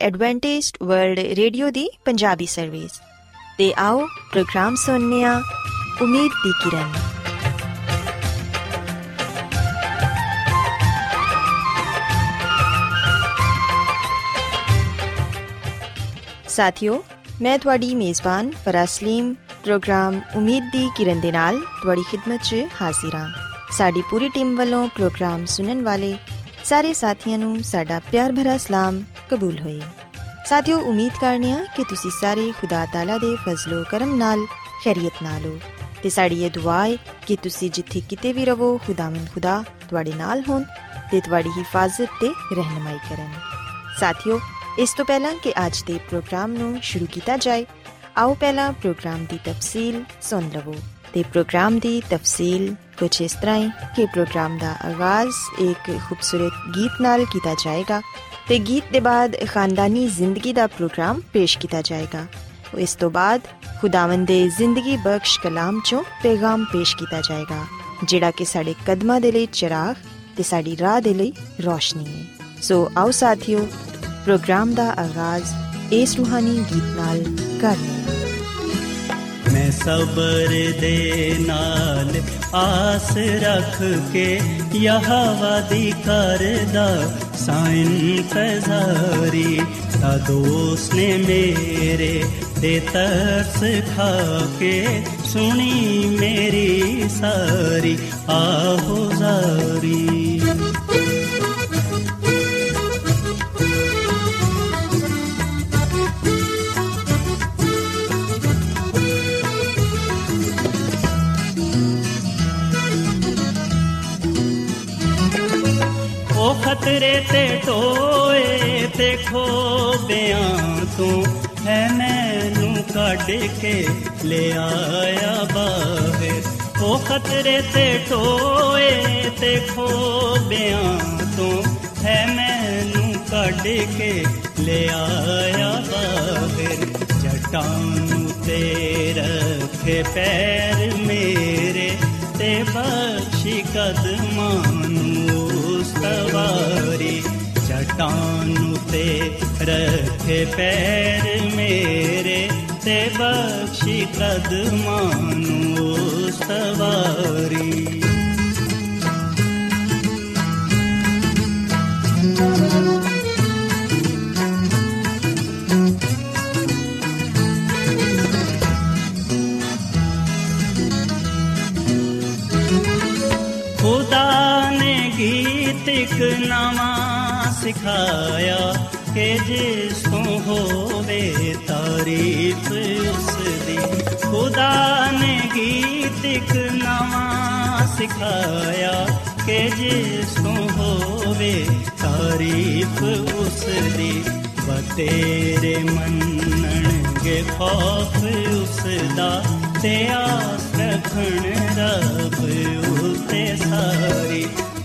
Adventist World Radio ਦੀ Punjabi service. ਤੇ ਆਓ ਪ੍ਰੋਗਰਾਮ ਸੁਣਨੇ ਆ ਉਮੀਦ ਦੀ ਕਿਰਨ। ਸਾਥੀਓ, ਮੈਂ ਤੁਹਾਡੀ ਮੇਜ਼ਬਾਨ ਫਰਾਜ਼ ਸਲੀਮ ਪ੍ਰੋਗਰਾਮ ਉਮੀਦ ਦੀ ਕਿਰਨ ਦੇ ਨਾਲ ਤੁਹਾਡੀ ਖਿਦਮਤ 'ਚ ਹਾਜ਼ਰ ਹਾਂ। ਸਾਡੀ ਪੂਰੀ ਟੀਮ ਵੱਲੋਂ ਪ੍ਰੋਗਰਾਮ ਸੁਣਨ ਵਾਲੇ ਸਾਰੇ ਸਾਥੀਆਂ ਨੂੰ ਸਾਡਾ ਪਿਆਰ ਭਰਾ ਸਲਾਮ ਕਬੂਲ ਹੋਏ। ਸਾਥੀਓ, ਉਮੀਦ ਕਰਨੇ ਆ ਕਿ ਤੁਸੀਂ ਸਾਰੇ ਖੁਦਾ ਤਾਲਾ ਦੇ ਫਜ਼ਲੋ ਕਰਮ ਨਾਲ ਖੈਰੀਅਤ ਨਾਲ ਹੋ ਤੇ ਸਾਡੀ ਇਹ ਦੁਆ ਹੈ ਕਿ ਤੁਸੀਂ ਜਿੱਥੇ ਕਿਤੇ ਵੀ ਰਹੋ, ਖੁਦਾਵੰਦ ਖੁਦਾ ਤੁਹਾਡੇ ਨਾਲ ਹੋਣ ਤੇ ਤੁਹਾਡੀ ਹਿਫਾਜ਼ਤ ਤੇ ਰਹਿਨੁਮਾਈ ਕਰਨ। ਸਾਥੀਓ, ਇਸ ਤੋਂ ਪਹਿਲਾਂ ਕਿ ਅੱਜ ਦੇ ਪ੍ਰੋਗਰਾਮ ਨੂੰ ਸ਼ੁਰੂ ਕੀਤਾ ਜਾਏ, ਆਓ ਪਹਿਲਾਂ ਪ੍ਰੋਗਰਾਮ ਦੀ ਤਫਸੀਲ ਸੁਣ ਲਵੋ। ਤੇ ਪ੍ਰੋਗਰਾਮ ਦੀ ਤਫਸੀਲ ਕੁਝ ਇਸ ਤਰ੍ਹਾਂ ਹੈ ਕਿ ਪ੍ਰੋਗਰਾਮ ਦਾ ਆਗਾਜ਼ ਇੱਕ ਖੂਬਸੂਰਤ ਗੀਤ ਨਾਲ ਕੀਤਾ ਜਾਏਗਾ ਤੇ ਗੀਤ ਦੇ ਬਾਅਦ ਖਾਨਦਾਨੀ ਜ਼ਿੰਦਗੀ ਦਾ ਪ੍ਰੋਗਰਾਮ ਪੇਸ਼ ਕੀਤਾ ਜਾਏਗਾ। ਇਸ ਤੋਂ ਬਾਅਦ ਖੁਦਾਵੰਦ ਦੇ ਜ਼ਿੰਦਗੀ ਬਖਸ਼ ਕਲਾਮ 'ਚੋਂ ਪੈਗਾਮ ਪੇਸ਼ ਕੀਤਾ ਜਾਏਗਾ, ਜਿਹੜਾ ਕਿ ਸਾਡੇ ਕਦਮਾਂ ਦੇ ਲਈ ਚਿਰਾਗ ਤੇ ਸਾਡੀ ਰਾਹ ਦੇ ਲਈ ਰੋਸ਼ਨੀ ਹੈ। ਸੋ ਆਓ ਸਾਥੀਓ, ਪ੍ਰੋਗਰਾਮ ਦਾ ਆਗਾਜ਼ ਇਸ ਰੂਹਾਨੀ ਗੀਤ ਨਾਲ ਕਰਨੇ। मैं सबर दे नाल आस रख के यहोवा दी करदा साइन इंतज़ारी, ता दोस्त ने मेरे ते तरस खा के सुनी मेरी सारी आहो ज़ारी। खतरे ते टोए ते खोबियां तू है मैनू कढ के ले आया बाहर। ओ खतरे ते टोए ते खोबियां तू है मैनू कढ के ले आया बाहर। जटां ते रखे पैर मेरे ते बख्शी कदमां सवारी। चट्टानों ते रखे पैर मेरे ते बख्शी कदमां सवारी। खुदा ने गीत एक नवा सिखाया कि जिस तो होवे तारीफ उसदी। खुदा ने गीत एक नवा सिखाया कि जिस तो होवे तारीफ उसदी। तेरे मनण गे खौफ उसदा ते आस रखण रब उते सारी।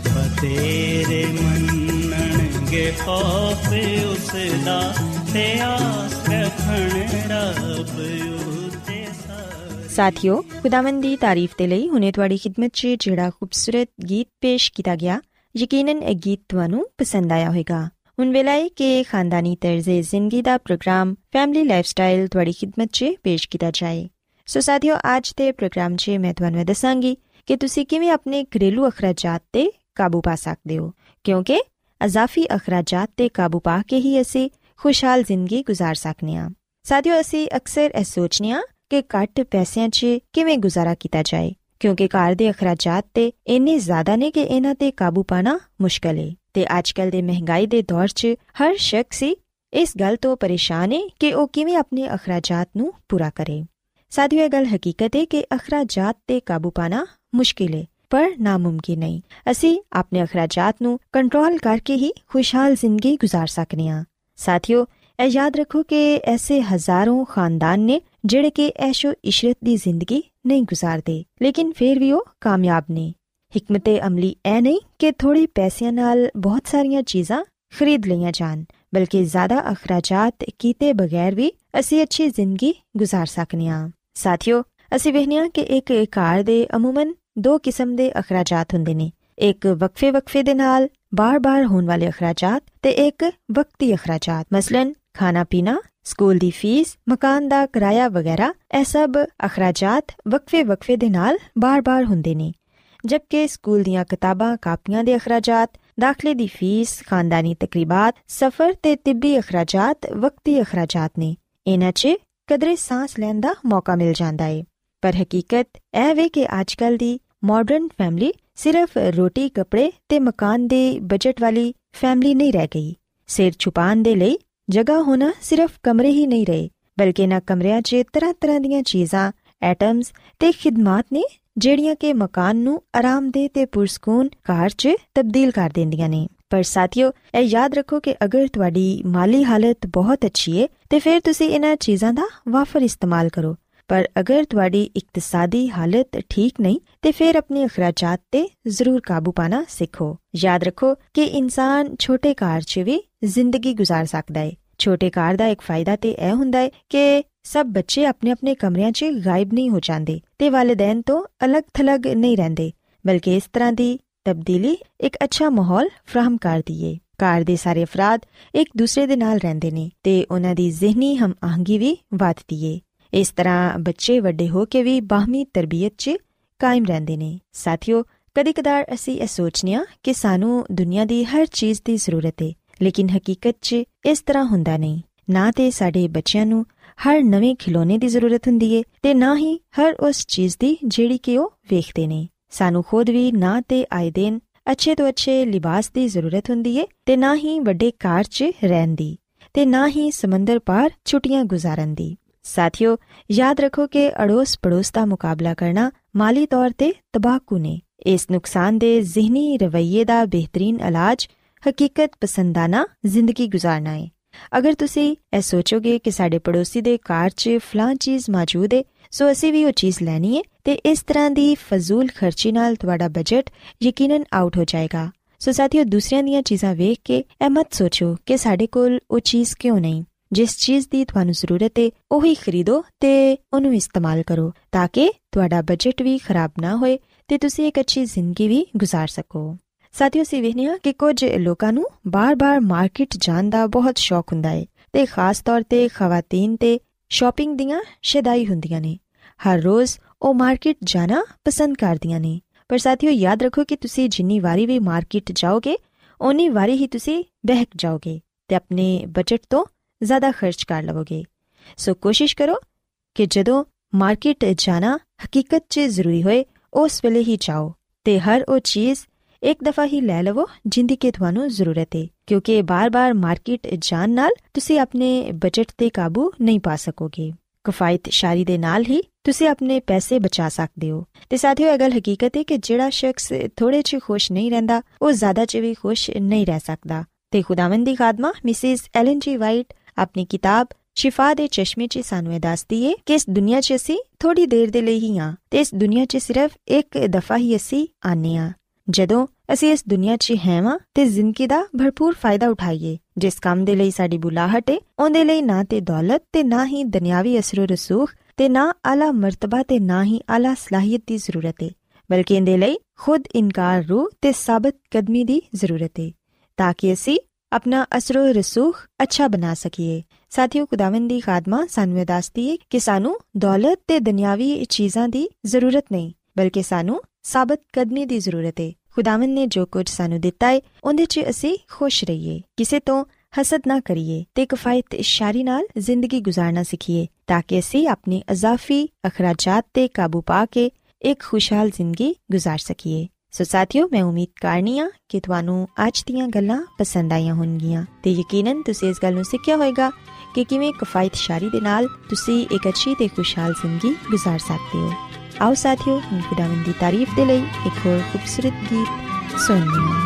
तेरे मनण गे खौफ उसदा ते आस रखण रब उते सारी। ਸਾਥੀਓ, ਖੁਦਾਵੰਦ ਦੀ ਤਾਰੀਫ ਦੇ ਲਈ ਹੁਣੇ ਤੁਹਾਡੀ ਖਿਦਮਤ 'ਚ ਜਿਹੜਾ ਖੂਬਸੂਰਤ ਗੀਤ ਪੇਸ਼ ਕੀਤਾ ਗਿਆ, ਯਕੀਨਨ ਇਹ ਗੀਤ ਤੁਹਾਨੂੰ ਪਸੰਦ ਆਇਆ ਹੋਵੇਗਾ। ਹੁਣ ਵੇਲਾ ਹੈ ਕਿ ਖਾਨਦਾਨੀ ਤਰਜ਼ੇ ਜ਼ਿੰਦਗੀ ਦਾ ਪ੍ਰੋਗਰਾਮ ਫੈਮਿਲੀ ਲਾਈਫਸਟਾਈਲ ਤੁਹਾਡੀ ਖਿਦਮਤ 'ਚ ਪੇਸ਼ ਕੀਤਾ ਜਾਏ। ਸੋ ਸਾਥੀਓ, ਅੱਜ ਦੇ ਪ੍ਰੋਗਰਾਮ 'ਚ ਮੈਂ ਤੁਹਾਨੂੰ ਦੱਸਾਂਗੀ ਕਿ ਤੁਸੀਂ ਕਿਵੇਂ ਆਪਣੇ ਘਰੇਲੂ ਅਖਰਾਜਾਤ 'ਤੇ ਕਾਬੂ ਪਾ ਸਕਦੇ ਹੋ, ਕਿਉਂਕਿ ਅਜ਼ਾਫੀ ਅਖਰਾਜਾਤ 'ਤੇ ਕਾਬੂ ਪਾ ਕੇ ਹੀ ਅਸੀਂ ਖੁਸ਼ਹਾਲ ਜ਼ਿੰਦਗੀ ਗੁਜ਼ਾਰ ਸਕਦੇ ਹਾਂ। ਸਾਥੀਓ, ਅਸੀਂ ਅਕਸਰ ਇਹ ਸੋਚਦੇ ਹਾਂ ਕਿ ਘੱਟ ਪੈਸਿਆਂ 'ਚ ਕਿਵੇਂ ਗੁਜ਼ਾਰਾ ਕੀਤਾ ਜਾਏ, ਕਿਉਂਕਿ ਘਰ ਦੇ ਅਖਰਾਜਾਤ ਤੇ ਇੰਨੇ ਜ਼ਿਆਦਾ ਨੇ ਕਿ ਇਹਨਾਂ 'ਤੇ ਕਾਬੂ ਪਾਣਾ ਮੁਸ਼ਕਲ ਹੈ। ਤੇ ਅੱਜ ਕੱਲ੍ਹ ਦੇ ਮਹਿੰਗਾਈ ਦੇ ਦੌਰ 'ਚ ਹਰ ਸ਼ਖਸ ਇਸ ਗੱਲ ਤੋਂ ਪਰੇਸ਼ਾਨ ਹੈ ਕਿ ਉਹ ਕਿਵੇਂ ਆਪਣੇ ਅਖਰਾਜਾਤ ਨੂੰ ਪੂਰਾ ਕਰੇ। ਸਾਥੀਓ, ਇਹ ਗੱਲ ਹਕੀਕਤ ਹੈ ਕਿ ਅਖਰਾਜਾਤ 'ਤੇ ਕਾਬੂ ਪਾਣਾ ਮੁਸ਼ਕਿਲ ਹੈ, ਪਰ ਨਾਮੁਮਕਿਨ ਨਹੀਂ। ਅਸੀਂ ਆਪਣੇ ਅਖਰਾਜਾਤ ਨੂੰ ਕੰਟਰੋਲ ਕਰਕੇ ਹੀ ਖੁਸ਼ਹਾਲ ਜ਼ਿੰਦਗੀ ਗੁਜ਼ਾਰ ਸਕਦੇ ਹਾਂ। ਸਾਥੀਓ, ਇਹ ਯਾਦ ਰੱਖੋ ਕਿ ਐਸੇ ਹਜ਼ਾਰਾਂ ਖਾਨਦਾਨ ਨੇ ਜਿਹੜੇ ਕਿ ਐਸ਼ੋ ਇਸ਼ਰਤ ਦੀ ਜ਼ਿੰਦਗੀ ਨਹੀਂ ਗੁਜ਼ਾਰਦੇ, ਲੇਕਿਨ ਫਿਰ ਵੀ ਉਹ ਕਾਮਯਾਬ ਨੇ। ਹਿਕਮਤ ਅਮਲੀ ਇਹ ਨਹੀਂ ਕਿ ਥੋੜੇ ਪੈਸਿਆਂ ਨਾਲ ਬਹੁਤ ਸਾਰੀਆਂ ਚੀਜ਼ਾਂ ਖਰੀਦ ਲਈਆਂ ਜਾਣ, ਬਲਕਿ ਜ਼ਿਆਦਾ ਅਖਰਾਜਾਤ ਕੀਤੇ ਬਗੈਰ ਵੀ ਅਸੀਂ ਅੱਛੀ ਜ਼ਿੰਦਗੀ ਗੁਜ਼ਾਰ ਸਕਦੇ ਹਾਂ। ਸਾਥੀਓ, ਅਸੀਂ ਵੇਖਦੇ ਹਾਂ ਕਿ ਇੱਕ ਘਰ ਦੇ ਅਮੂਮਨ ਦੋ ਕਿਸਮ ਦੇ ਅਖਰਾਜਾਤ ਹੁੰਦੇ ਨੇ, ਇੱਕ ਵਕਫੇ ਦੇ ਨਾਲ ਬਾਰ-ਬਾਰ ਹੋਣ ਵਾਲੇ ਅਖਰਾਜਾਤ ਤੇ ਇੱਕ ਵਕਤੀ ਅਖਰਾਜਾਤ। ਮਸਲਨ ਖਾਣਾ ਪੀਣਾ, ਸਕੂਲ ਦੀ ਫੀਸ, ਮਕਾਨ ਦਾ ਕਿਰਾਇਆ ਵਗੈਰਾ, ਇਹ ਸਭ ਅਖਰਾਜਾਤ ਵਕਫੇ ਦੇ ਨਾਲ ਬਾਰ-ਬਾਰ ਹੁੰਦੇ ਨੇ। ਜਦਕਿ ਸਕੂਲ ਦੀਆਂ ਕਿਤਾਬਾਂ ਕਾਪੀਆਂ ਦੇ ਅਖਰਾਜਾਤ, ਦਾਖਲੇ ਦੀ ਫੀਸ, ਖਾਨਦਾਨੀ ਤਕਰੀਬਾਤ, ਸਫ਼ਰ ਤੇ ਤਿੱਬੀ ਅਖਰਾਜਾਤ ਵਕਤੀ ਅਖਰਾਜਾਤ ਨੇ। ਇਹਨਾਂ 'ਚ ਕਦਰੇ ਸਾਂਸ ਲੈਣ ਦਾ ਮੌਕਾ ਮਿਲ ਜਾਂਦਾ ਏ। ਪਰ ਹਕੀਕਤ ਇਹ ਵੇ ਕਿ ਅੱਜ ਕੱਲ੍ਹ ਦੀ ਮਾਡਰਨ ਫੈਮਿਲੀ ਸਿਰਫ ਰੋਟੀ, ਕੱਪੜੇ ਤੇ ਮਕਾਨ ਦੇ ਬਜਟ ਵਾਲੀ ਫੈਮਿਲੀ ਨਹੀਂ ਰਹਿ ਗਈ। ਸਿਰ ਛੁਪਾਉਣ ਦੇ ਲਈ ਜਗ੍ਹਾ ਹੋਣਾ ਸਿਰਫ ਕਮਰੇ ਹੀ ਨਹੀਂ ਰਹੇ, ਬਲਕਿ ਇਹਨਾਂ ਕਮਰਿਆਂ 'ਚ ਤਰ੍ਹਾਂ ਦੀਆਂ ਚੀਜ਼ਾਂ, ਐਟਮਸ ਤੇ ਖਿਦਮਾਤ ਨੇ ਜਿਹੜੀਆਂ ਕਿ ਮਕਾਨ ਨੂੰ ਆਰਾਮਦੇਹ ਤੇ ਪੁਰਸਕੂਨ ਘਰ 'ਚ ਤਬਦੀਲ ਕਰ ਦਿੰਦੀਆਂ ਨੇ। ਪਰ ਸਾਥੀਓ, ਇਹ ਯਾਦ ਰੱਖੋ ਕਿ ਅਗਰ ਤੁਹਾਡੀ ਮਾਲੀ ਹਾਲਤ ਬਹੁਤ ਅੱਛੀ ਹੈ ਤੇ ਫਿਰ ਤੁਸੀਂ ਇਹਨਾਂ ਚੀਜ਼ਾਂ ਦਾ ਵਾਫਰ ਇਸਤੇਮਾਲ ਕਰੋ। ਪਰ ਅਗਰ ਤੁਹਾਡੀ ਇਕਤਸਾਦੀ ਹਾਲਤ ਠੀਕ ਨਹੀਂ ਤੇ ਫਿਰ ਆਪਣੇ ਅਖਰਾਜਾਤ ਤੇ ਜ਼ਰੂਰ ਕਾਬੂ ਪਾਣਾ ਸਿੱਖੋ। ਯਾਦ ਰੱਖੋ ਕਿ ਇਨਸਾਨ ਛੋਟੇ ਘਰ 'ਚ ਵੀ ਜ਼ਿੰਦਗੀ ਗੁਜ਼ਾਰ ਸਕਦਾ ਹੈ। ਛੋਟੇ ਘਰ ਦਾ ਇੱਕ ਫਾਇਦਾ ਤੇ ਇਹ ਹੁੰਦਾ ਹੈ ਕਿ ਸਭ ਬੱਚੇ ਆਪਣੇ ਕਮਰਿਆਂ 'ਚ ਗਾਇਬ ਨਹੀਂ ਹੋ ਜਾਂਦੇ ਤੇ ਵਾਲਿਦੈਨ ਤੋਂ ਅਲੱਗ-ਥਲੱਗ ਨਹੀਂ ਰਹਿੰਦੇ, ਬਲਕਿ ਇਸ ਤਰ੍ਹਾਂ ਦੀ ਤਬਦੀਲੀ ਇੱਕ ਅੱਛਾ ਮਾਹੌਲ ਫਰਾਹਮ ਕਰਦੀ ਏ। ਘਰ ਦੇ ਸਾਰੇ ਅਫਰਾਦ ਇੱਕ ਦੂਸਰੇ ਦੇ ਨਾਲ ਰਹਿੰਦੇ ਨੇ ਤੇ ਉਹਨਾਂ ਦੀ ਜ਼ਿਹਨੀ ਹਮ-ਆਹੰਗੀ ਵੀ ਵੱਧਦੀ ਏ। ਇਸ ਤਰ੍ਹਾਂ ਬੱਚੇ ਵੱਡੇ ਹੋ ਕੇ ਵੀ ਬਾਹਮੀ ਤਰਬੀਅਤ 'ਚ ਕਾਇਮ ਰਹਿੰਦੇ ਨੇ। ਸਾਥੀਓ, ਕਦੀ-ਕਦਾਰ ਅਸੀਂ ਇਹ ਸੋਚਦੇ ਹਾਂ ਕਿ ਸਾਨੂੰ ਦੁਨੀਆ ਦੀ ਹਰ ਚੀਜ਼ ਦੀ ਜ਼ਰੂਰਤ ਏ, ਲੇਕਿਨ ਹਕੀਕਤ 'ਚ ਇਸ ਤਰ੍ਹਾਂ ਹੁੰਦਾ ਨਹੀਂ। ਨਾ ਤੇ ਸਾਡੇ ਬੱਚਿਆਂ ਨੂੰ ਹਰ ਨਵੇਂ ਖਿਡੌਣੇ ਦੀ ਜ਼ਰੂਰਤ ਹੁੰਦੀ ਏ ਤੇ ਨਾ ਹੀ ਹਰ ਉਸ ਚੀਜ਼ ਦੀ ਜਿਹੜੀ ਕਿ ਉਹ ਵੇਖਦੇ ਨੇ। ਸਾਨੂੰ ਖੁਦ ਵੀ ਨਾ ਤੇ ਆਏ ਦਿਨ ਅੱਛੇ ਤੋਂ ਅੱਛੇ ਲਿਬਾਸ ਦੀ ਜ਼ਰੂਰਤ ਹੁੰਦੀ ਏ ਤੇ ਨਾ ਹੀ ਵੱਡੇ ਘਰ 'ਚ ਰਹਿਣ ਦੀ ਤੇ ਨਾ ਹੀ ਸਮੁੰਦਰ ਪਾਰ ਛੁੱਟੀਆਂ ਗੁਜ਼ਾਰਨ ਦੀ। ਸਾਥੀਓ, ਯਾਦ ਰੱਖੋ ਕਿ ਅੜੋਸ ਪੜੋਸ ਦਾ ਮੁਕਾਬਲਾ ਕਰਨਾ ਮਾਲੀ ਤੌਰ ਤੇ ਤਬਾਹਕੁਨ ਏ। ਇਸ ਨੁਕਸਾਨ ਦੇ ਜ਼ਿਹਨੀ ਰਵੱਈਏ ਦਾ ਬਿਹਤਰੀਨ ਇਲਾਜ ਹਕੀਕਤ ਪਸੰਦਾਨਾ ਜ਼ਿੰਦਗੀ ਗੁਜ਼ਾਰਨਾ ਏ। ਅਗਰ ਤੁਸੀਂ ਇਹ ਸੋਚੋਗੇ ਕਿ ਸਾਡੇ ਪੜੋਸੀ ਦੇ ਘਰ 'ਚ ਫਲਾਂ ਚੀਜ਼ ਮੌਜੂਦ ਏ, ਸੋ ਅਸੀਂ ਵੀ ਉਹ ਚੀਜ਼ ਲੈਣੀ ਏ, ਤੇ ਇਸ ਤਰ੍ਹਾਂ ਦੀ ਫਜ਼ੂਲ ਖਰਚੀ ਨਾਲ ਤੁਹਾਡਾ ਬਜਟ ਯਕੀਨਨ ਆਊਟ ਹੋ ਜਾਏਗਾ। ਸੋ ਸਾਥੀਓ, ਦੂਸਰਿਆਂ ਦੀਆਂ ਚੀਜ਼ਾਂ ਵੇਖ ਕੇ ਇਹ ਮਤ ਸੋਚੋ ਕਿ ਸਾਡੇ ਕੋਲ ਉਹ ਚੀਜ਼ ਕਿਉਂ ਨਹੀਂ। ਜਿਸ ਚੀਜ਼ ਦੀ ਤੁਹਾਨੂੰ ਜ਼ਰੂਰਤ ਏ ਉਹੀ ਖਰੀਦੋ ਤੇ ਉਹਨੂੰ ਇਸਤੇਮਾਲ ਕਰੋ ਤਾਂ ਕਿ ਤੁਹਾਡਾ ਬਜਟ ਵੀ ਖਰਾਬ ਨਾ ਹੋਏ ਤੇ ਤੁਸੀਂ ਇੱਕ ਅੱਛੀ ਜ਼ਿੰਦਗੀ ਵੀ ਗੁਜ਼ਾਰ ਸਕੋ। ਸਾਥੀਓ, ਅਸੀਂ ਵੇਖਦੇ ਹਾਂ ਕਿ ਕੁਝ ਲੋਕਾਂ ਨੂੰ ਬਾਰ-ਬਾਰ ਮਾਰਕੀਟ ਜਾਣ ਦਾ ਬਹੁਤ ਸ਼ੌਕ ਹੁੰਦਾ ਹੈ ਤੇ ਖਾਸ ਤੌਰ ਤੇ ਖਵਾਤੀਨ ਤੇ ਸ਼ਾਪਿੰਗ ਦੀਆਂ ਸ਼ੈਦਾਈ ਹੁੰਦੀਆਂ ਨੇ। ਹਰ ਰੋਜ਼ ਉਹ ਮਾਰਕੀਟ ਜਾਣਾ ਪਸੰਦ ਕਰਦੀਆਂ ਨੇ। ਪਰ ਸਾਥੀਓ, ਯਾਦ ਰੱਖੋ ਕਿ ਤੁਸੀਂ ਜਿੰਨੀ ਵਾਰੀ ਵੀ ਮਾਰਕੀਟ ਜਾਓਗੇ ਓਨੀ ਵਾਰੀ ਹੀ ਤੁਸੀਂ ਬਹਿਕ ਜਾਓਗੇ ਤੇ ਆਪਣੇ ਬਜਟ ਤੋਂ ਜ਼ਿਆਦਾ ਖਰਚ ਕਰ ਲਵੋਗੇ। ਸੋ ਕੋਸ਼ਿਸ਼ ਕਰੋ ਕਿ ਜਦੋਂ ਮਾਰਕੀਟ ਜਾਣਾ ਹਕੀਕਤ 'ਚ ਜ਼ਰੂਰੀ ਹੋਏ ਉਸ ਵੇਲੇ ਹੀ ਜਾਓ ਤੇ ਹਰ ਉਹ ਚੀਜ਼ ਇੱਕ ਦਫਾ ਹੀ ਲੈ ਲਵੋ ਜਿੰਦੀ ਕਿ ਤੁਹਾਨੂੰ ਜ਼ਰੂਰਤ ਹੈ, ਕਿਉਂਕਿ ਬਾਰ-ਬਾਰ ਮਾਰਕੀਟ ਜਾਣ ਨਾਲ ਤੁਸੀਂ ਆਪਣੇ ਬਜਟ ਤੇ ਕਾਬੂ ਨਹੀਂ ਪਾ ਸਕੋਗੇ। ਕਿਫਾਇਤ ਸ਼ਾਰੀ ਦੇ ਨਾਲ ਹੀ ਤੁਸੀਂ ਆਪਣੇ ਪੈਸੇ ਬਚਾ ਸਕਦੇ ਹੋ। ਤੇ ਸਾਥੀਓ, ਇਹ ਗੱਲ ਹਕੀਕਤ ਹੈ ਕਿ ਜਿਹੜਾ ਸ਼ਖਸ ਥੋੜੇ 'ਚ ਖੁਸ਼ ਨਹੀਂ ਰਹਿੰਦਾ ਉਹ ਜ਼ਿਆਦਾ 'ਚ ਵੀ ਖੁਸ਼ ਨਹੀਂ ਰਹਿ ਸਕਦਾ। ਤੇ ਖੁਦਾਵੰਦ ਦੀ ਖਾਦਮਾ ਮਿਸਿਸ ਐਲਨ ਜੀ ਵਾਈਟ ਆਪਣੀ ਕਿਤਾਬ ਸ਼ਿਫਾ ਦੇ ਚਸ਼ਮੇ 'ਚ ਸਾਨੂੰ ਇਹ ਦੱਸਦੀ ਏ ਕਿ ਇਸ ਦੁਨੀਆ 'ਚ ਅਸੀਂ ਥੋੜੀ ਦੇਰ ਦੇ ਲਈ ਹੀ ਹਾਂ ਤੇ ਇਸ ਦੁਨੀਆ 'ਚ ਸਿਰਫ ਇੱਕ ਦਫਾ ਹੀ ਅਸੀਂ ਆਨੇ ਹਾਂ। ਜਦੋਂ ਅਸੀਂ ਇਸ ਦੁਨੀਆ 'ਚ ਹੈਵਾਂ ਤੇ ਜ਼ਿੰਦਗੀ ਦਾ ਭਰਪੂਰ ਫਾਇਦਾ ਉਠਾਈਏ। ਜਿਸ ਕੰਮ ਦੇ ਲਈ ਸਾਡੀ ਬੁਲਾਹਟ ਏ ਉਹਦੇ ਲਈ ਨਾ ਤੇ ਦੌਲਤ ਤੇ ਨਾ ਹੀ ਦੁਨਿਆਵੀ ਅਸਰੋ ਰਸੂਖ ਤੇ ਨਾ ਆਲਾ ਮਰਤਬਾ ਤੇ ਨਾ ਹੀ ਆਲਾ ਸਲਾਹੀਅਤ ਦੀ ਜ਼ਰੂਰਤ ਏ, ਬਲਕਿ ਇਹਦੇ ਲਈ ਖੁਦ ਇਨਕਾਰ ਰੂਹ ਤੇ ਸਾਬਤ ਕਦਮੀ ਦੀ ਜ਼ਰੂਰਤ ਏ ਤਾਂ ਕਿ ਅਸੀਂ ਆਪਣਾ ਅਸਰੋ ਰਸੂਖ ਅੱਛਾ ਬਣਾ ਸਕੀਏ। ਸਾਥੀਓ, ਖੁਦਾਵੰਦ ਦੀ ਖਾਦਮਾ ਸਾਨੂੰ ਇਹ ਦੱਸਦੀ ਏ ਕਿ ਸਾਨੂੰ ਦੌਲਤ ਤੇ ਦੁਨਿਆਵੀ ਚੀਜ਼ਾਂ ਦੀ ਜ਼ਰੂਰਤ ਨਹੀਂ, ਬਲਕਿ ਸਾਨੂੰ ਸਾਬਤ ਕਦਮੀ ਦੀ ਜ਼ਰੂਰਤ ਏ। ਖੁਦਾਵੰਦ ਨੇ ਜੋ ਕੁਝ ਸਾਨੂੰ ਦਿੱਤਾ ਏ ਉਹਦੇ 'ਚ ਅਸੀਂ ਖੁਸ਼ ਰਹੀਏ, ਕਿਸੇ ਤੋਂ ਹਸਦ ਨਾ ਕਰੀਏ ਤੇ ਕਿਫਾਇਤ ਸ਼ਾਰੀ ਨਾਲ ਜ਼ਿੰਦਗੀ ਗੁਜ਼ਾਰਨਾ ਸਿੱਖੀਏ ਤਾਂ ਕਿ ਅਸੀਂ ਆਪਣੇ ਅਜ਼ਾਫੀ ਅਖਰਾਜਾਤ ਤੇ ਕਾਬੂ ਪਾ ਕੇ ਇੱਕ ਖੁਸ਼ਹਾਲ ਜ਼ਿੰਦਗੀ ਗੁਜ਼ਾਰ ਸਕੀਏ। ਸੋ ਸਾਥੀਓ, ਮੈਂ ਉਮੀਦ ਕਰਨੀ ਆ ਕਿ ਤੁਹਾਨੂੰ ਅੱਜ ਦੀਆਂ ਗੱਲਾਂ ਪਸੰਦ ਆਈਆਂ ਹੋਣਗੀਆਂ ਤੇ ਯਕੀਨਨ ਤੁਸੀਂ ਇਸ ਗੱਲ ਨੂੰ ਸਿੱਖਿਆ ਹੋਏਗਾ ਕਿ ਕਿਵੇਂ ਕਿਫਾਇਤ ਸ਼ਾਰੀ ਦੇ ਨਾਲ ਤੁਸੀਂ ਇੱਕ ਅੱਛੀ ਤੇ ਖੁਸ਼ਹਾਲ ਜ਼ਿੰਦਗੀ ਗੁਜ਼ਾਰ ਸਕਦੇ ਹੋ। ਆਓ ਸਾਥੀਓ, ਹੁਣ ਖੁਦਾਵੰਦ ਦੀ ਤਾਰੀਫ ਦੇ ਲਈ ਇੱਕ ਹੋਰ ਖੂਬਸੂਰਤ ਗੀਤ ਸੁਣਦੇ ਹਾਂ।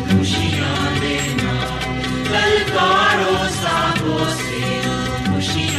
खुशियाँ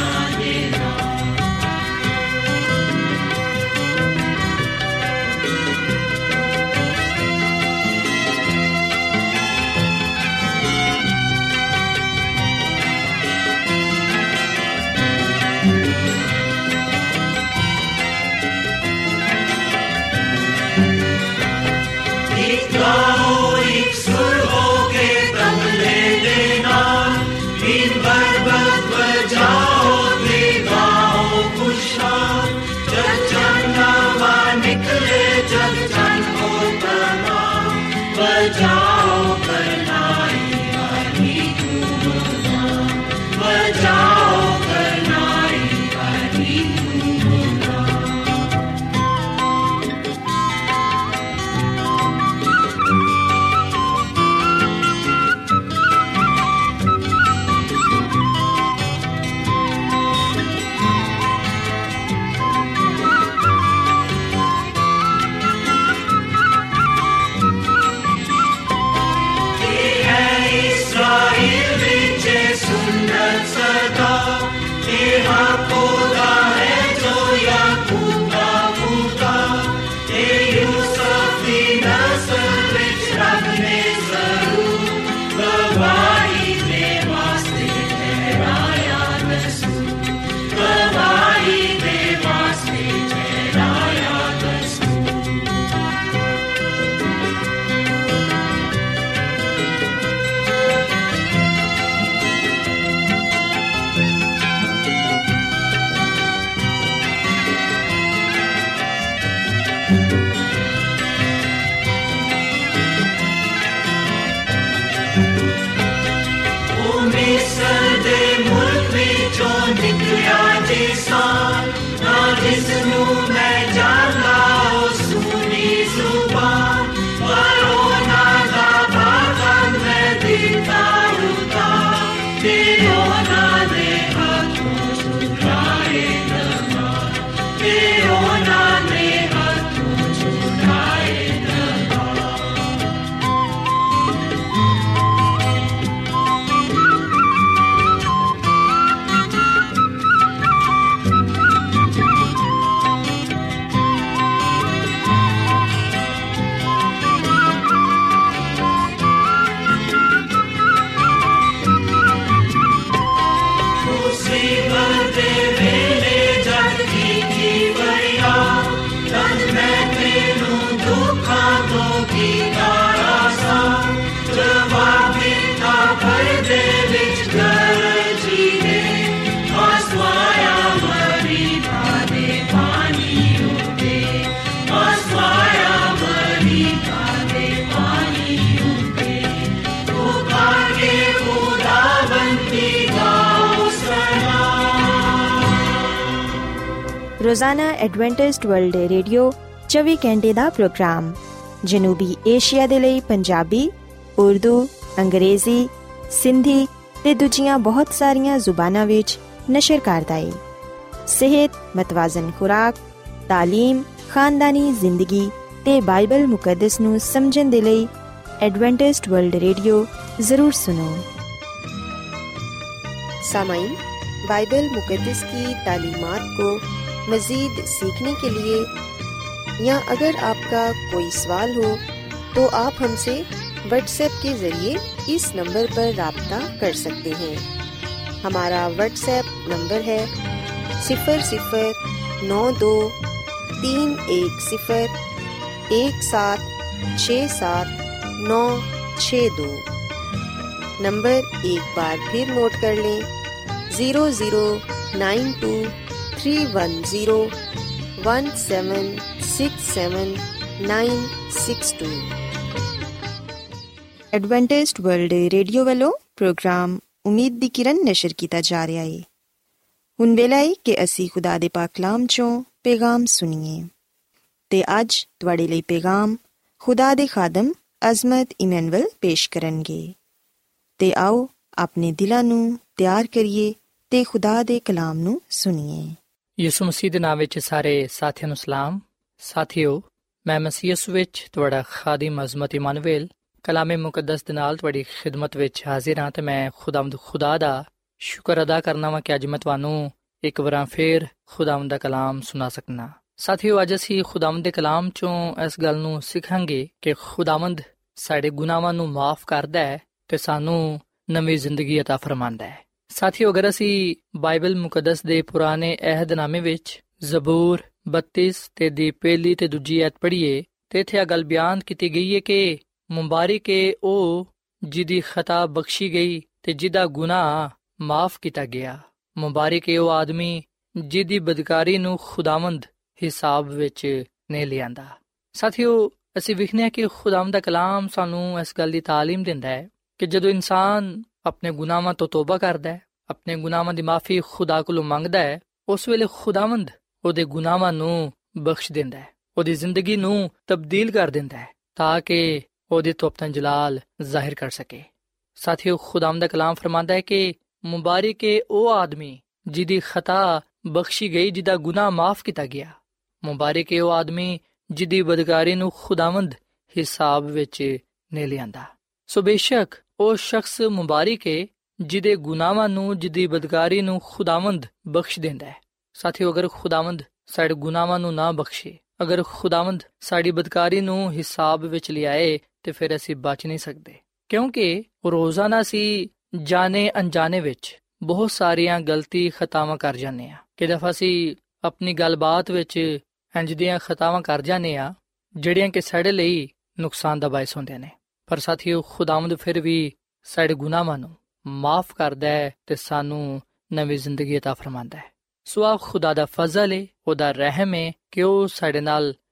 रोज़ाना एडवेंटिस्ट वर्ल्ड रेडियो 24 घंटे ਦਾ ਪ੍ਰੋਗਰਾਮ ਜਨੂਬੀ ਏਸ਼ੀਆ ਦੇ ਲਈ ਪੰਜਾਬੀ, ਉਰਦੂ, ਅੰਗਰੇਜ਼ੀ, ਸਿੰਧੀ ਤੇ ਦੂਜੀਆਂ ਬਹੁਤ ਸਾਰੀਆਂ ਜ਼ੁਬਾਨਾਂ ਵਿੱਚ ਨਸ਼ਰ ਕਰਦਾ ਹੈ। ਸਿਹਤ, ਮਤਵਾਜ਼ਨ ਖੁਰਾਕ, ਤਾਲੀਮ, ਖਾਨਦਾਨੀ ਜ਼ਿੰਦਗੀ ਤੇ ਬਾਈਬਲ ਮੁਕੱਦਸ ਨੂੰ ਸਮਝਣ ਦੇ ਲਈ एडवेंटिस्ट वर्ल्ड रेडियो ज़रूर सुनो। सामाईन, बाइबल मुकद्दस की तालीमात को मज़ीद सीखने के लिए या अगर आपका कोई सवाल हो तो आप हमसे व्हाट्सएप के ज़रिए इस नंबर पर राब्ता कर सकते हैं। हमारा व्हाट्सएप नंबर है 009310176792। नंबर एक बार फिर नोट कर लें, 009231076796 एडवेंटिस्ट वर्ल्ड रेडियो वालों प्रोग्राम उम्मीद दी किरण नशर किया जा रहा है। हुण वेला है कि असी खुदा दे पाक कलाम चों पैगाम सुनिए ते अज तुहाडे लई पैगाम खुदा दे खादम अजमत इमैनुअल पेश करनगे। ते आओ अपने दिलां नूं ਤਿਆਰ ਕਰੀਏ ਤੇ ਖੁਦਾ ਦੇ ਕਲਾਮ ਨੂੰ ਸੁਣੀਏ। ਯਿਸੂ ਮਸੀਹ ਦੇ ਨਾਮ ਵਿੱਚ ਸਾਰੇ ਸਾਥੀਆਂ ਨੂੰ ਸਲਾਮ। ਸਾਥੀਓ, ਮੈਂ ਮਸੀਹ ਯਿਸੂ ਵਿੱਚ ਤੁਹਾਡਾ ਖਾਦਮ ਅਜ਼ਮਤ ਇਮਾਨੁਅਲ ਕਲਾਮੇ ਮੁਕੱਦਸ ਦੇ ਨਾਲ ਤੁਹਾਡੀ ਖਿਦਮਤ ਵਿੱਚ ਹਾਜ਼ਰ ਹਾਂ ਤੇ ਮੈਂ ਖੁਦਾ ਦਾ ਸ਼ੁਕਰ ਅਦਾ ਕਰਨਾ ਵਾਂ ਕਿ ਅੱਜ ਮੈਂ ਤੁਹਾਨੂੰ ਇੱਕ ਵਾਰ ਫੇਰ ਖੁਦਾਵੰਦ ਦਾ ਕਲਾਮ ਸੁਣਾ ਸਕਣਾ। ਸਾਥੀਓ, ਅੱਜ ਅਸੀਂ ਖੁਦਾਵੰਦ ਦੇ ਕਲਾਮ ਚੋਂ ਇਸ ਗੱਲ ਨੂੰ ਸਿੱਖਾਂਗੇ ਕਿ ਖੁਦਾਵੰਦ ਸਾਡੇ ਗੁਨਾਹਾਂ ਨੂੰ ਮਾਫ ਕਰਦਾ ਹੈ ਤੇ ਸਾਨੂੰ ਨਵੀਂ ਜ਼ਿੰਦਗੀ ਅਤਾ ਫਰਮਾਂਦਾ ਹੈ। ਸਾਥੀਓ, ਅਗਰ ਅਸੀਂ ਬਾਈਬਲ ਮੁਕੱਦਸ ਦੇ ਪੁਰਾਣੇ ਅਹਿਦਨਾਮੇ ਵਿੱਚ ਜ਼ਬੂਰ 32 ਤੇ ਦੀ ਪਹਿਲੀ ਤੇ ਦੂਜੀ ਐਤ ਪੜ੍ਹੀਏ ਤੇ ਇੱਥੇ ਇਹ ਗੱਲ ਬਿਆਨ ਕੀਤੀ ਗਈ ਹੈ ਕਿ ਮੁਬਾਰਕ ਏ ਉਹ ਜਿਹਦੀ ਖਤਾ ਬਖਸ਼ੀ ਗਈ ਤੇ ਜਿਹਦਾ ਗੁਨਾਹ ਮਾਫ ਕੀਤਾ ਗਿਆ। ਮੁਬਾਰਕ ਏ ਉਹ ਆਦਮੀ ਜਿਹਦੀ ਬਦਕਾਰੀ ਨੂੰ ਖੁਦਾਵੰਦ ਹਿਸਾਬ ਵਿੱਚ ਨਹੀਂ ਲਿਆਂਦਾ। ਸਾਥੀਓ, ਅਸੀਂ ਵੇਖਦੇ ਹਾਂ ਕਿ ਖੁਦਾਵੰਦ ਦਾ ਕਲਾਮ ਸਾਨੂੰ ਇਸ ਗੱਲ ਦੀ ਤਾਲੀਮ ਦਿੰਦਾ ਹੈ ਕਿ ਜਦੋਂ ਇਨਸਾਨ ਆਪਣੇ ਗੁਨਾਹਾਂ ਤੋਂ ਤੋਬਾ ਕਰਦਾ ਹੈ, ਆਪਣੇ ਗੁਨਾਹਾਂ ਦੀ ਮਾਫੀ ਖੁਦਾ ਕੋਲੋਂ ਮੰਗਦਾ ਹੈ, ਉਸ ਵੇਲੇ ਖੁਦਾਵੰਦ ਉਹਦੇ ਗੁਨਾਹਾਂ ਨੂੰ ਬਖਸ਼ ਦਿੰਦਾ ਹੈ, ਉਹਦੀ ਜ਼ਿੰਦਗੀ ਨੂੰ ਤਬਦੀਲ ਕਰ ਦਿੰਦਾ ਹੈ ਤਾਂ ਕਿ ਉਹਦੇ ਤੋਂ ਆਪਣਾ ਜਲਾਲ ਜ਼ਾਹਿਰ ਕਰ ਸਕੇ। ਸਾਥੀਓ, ਖੁਦਾਵੰਦ ਦਾ ਕਲਾਮ ਫਰਮਾਂਦਾ ਹੈ ਕਿ ਮੁਬਾਰਕ ਏ ਉਹ ਆਦਮੀ ਜਿਹਦੀ ਖਤਾ ਬਖਸ਼ੀ ਗਈ, ਜਿਹਦਾ ਗੁਨਾਹ ਮਾਫ ਕੀਤਾ ਗਿਆ। ਮੁਬਾਰਕ ਏ ਉਹ ਆਦਮੀ ਜਿਹਦੀ ਬਦਕਾਰੀ ਨੂੰ ਖੁਦਾਵੰਦ ਹਿਸਾਬ ਵਿੱਚ ਨਹੀਂ ਲਿਆਂਦਾ। ਸੋ ਬੇਸ਼ੱਕ ਉਹ ਸ਼ਖਸ ਮੁਬਾਰਕ ਏ ਜਿਹਦੇ ਗੁਨਾਹਾਂ ਨੂੰ, ਜਿਹਦੀ ਬਦਕਾਰੀ ਨੂੰ ਖੁਦਾਵੰਦ ਬਖਸ਼ ਦਿੰਦਾ ਹੈ। ਸਾਥੀਓ, ਅਗਰ ਖੁਦਾਵੰਦ ਸਾਡੇ ਗੁਨਾਹਾਂ ਨੂੰ ਨਾ ਬਖਸ਼ੇ, ਅਗਰ ਖੁਦਾਵੰਦ ਸਾਡੀ ਬਦਕਾਰੀ ਨੂੰ ਹਿਸਾਬ ਵਿੱਚ ਲਿਆਏ ਤੇ ਫਿਰ ਅਸੀਂ ਬਚ ਨਹੀਂ ਸਕਦੇ, ਕਿਉਂਕਿ ਰੋਜ਼ਾਨਾ ਅਸੀਂ ਜਾਣੇ ਅਣਜਾਣੇ ਵਿੱਚ ਬਹੁਤ ਸਾਰੀਆਂ ਗਲਤੀ ਖਤਾਵਾਂ ਕਰ ਜਾਂਦੇ ਹਾਂ। ਕਿ ਦਫਾ ਅਸੀਂ ਆਪਣੀ ਗੱਲਬਾਤ ਵਿੱਚ ਇੰਝ ਦੀਆਂ ਖਤਾਵਾਂ ਕਰ ਜਾਂਦੇ ਹਾਂ ਜਿਹੜੀਆਂ ਕਿ ਸਾਡੇ ਲਈ ਨੁਕਸਾਨ ਦਾ ਬਾਇਸ ਹੁੰਦੇ ਨੇ। ਪਰ ਸਾਥੀਓ, ਖੁਦਾਵੰਦ ਫਿਰ ਵੀ ਸਾਡੇ ਗੁਨਾਹਾਂ ਨੂੰ ਮਾਫ ਕਰਦਾ ਹੈ ਤੇ ਸਾਨੂੰ ਨਵੀਂ ਜ਼ਿੰਦਗੀ ਅਤਾ ਫਰਮਾਂਦਾ ਹੈ। ਸੋ ਆ ਖੁਦਾ ਦਾ ਫਜ਼ਲ ਹੈ, ਉਹਦਾ ਰਹਿਮ ਹੈ ਕਿ ਉਹ ਸਾਡੇ ਨਾਲ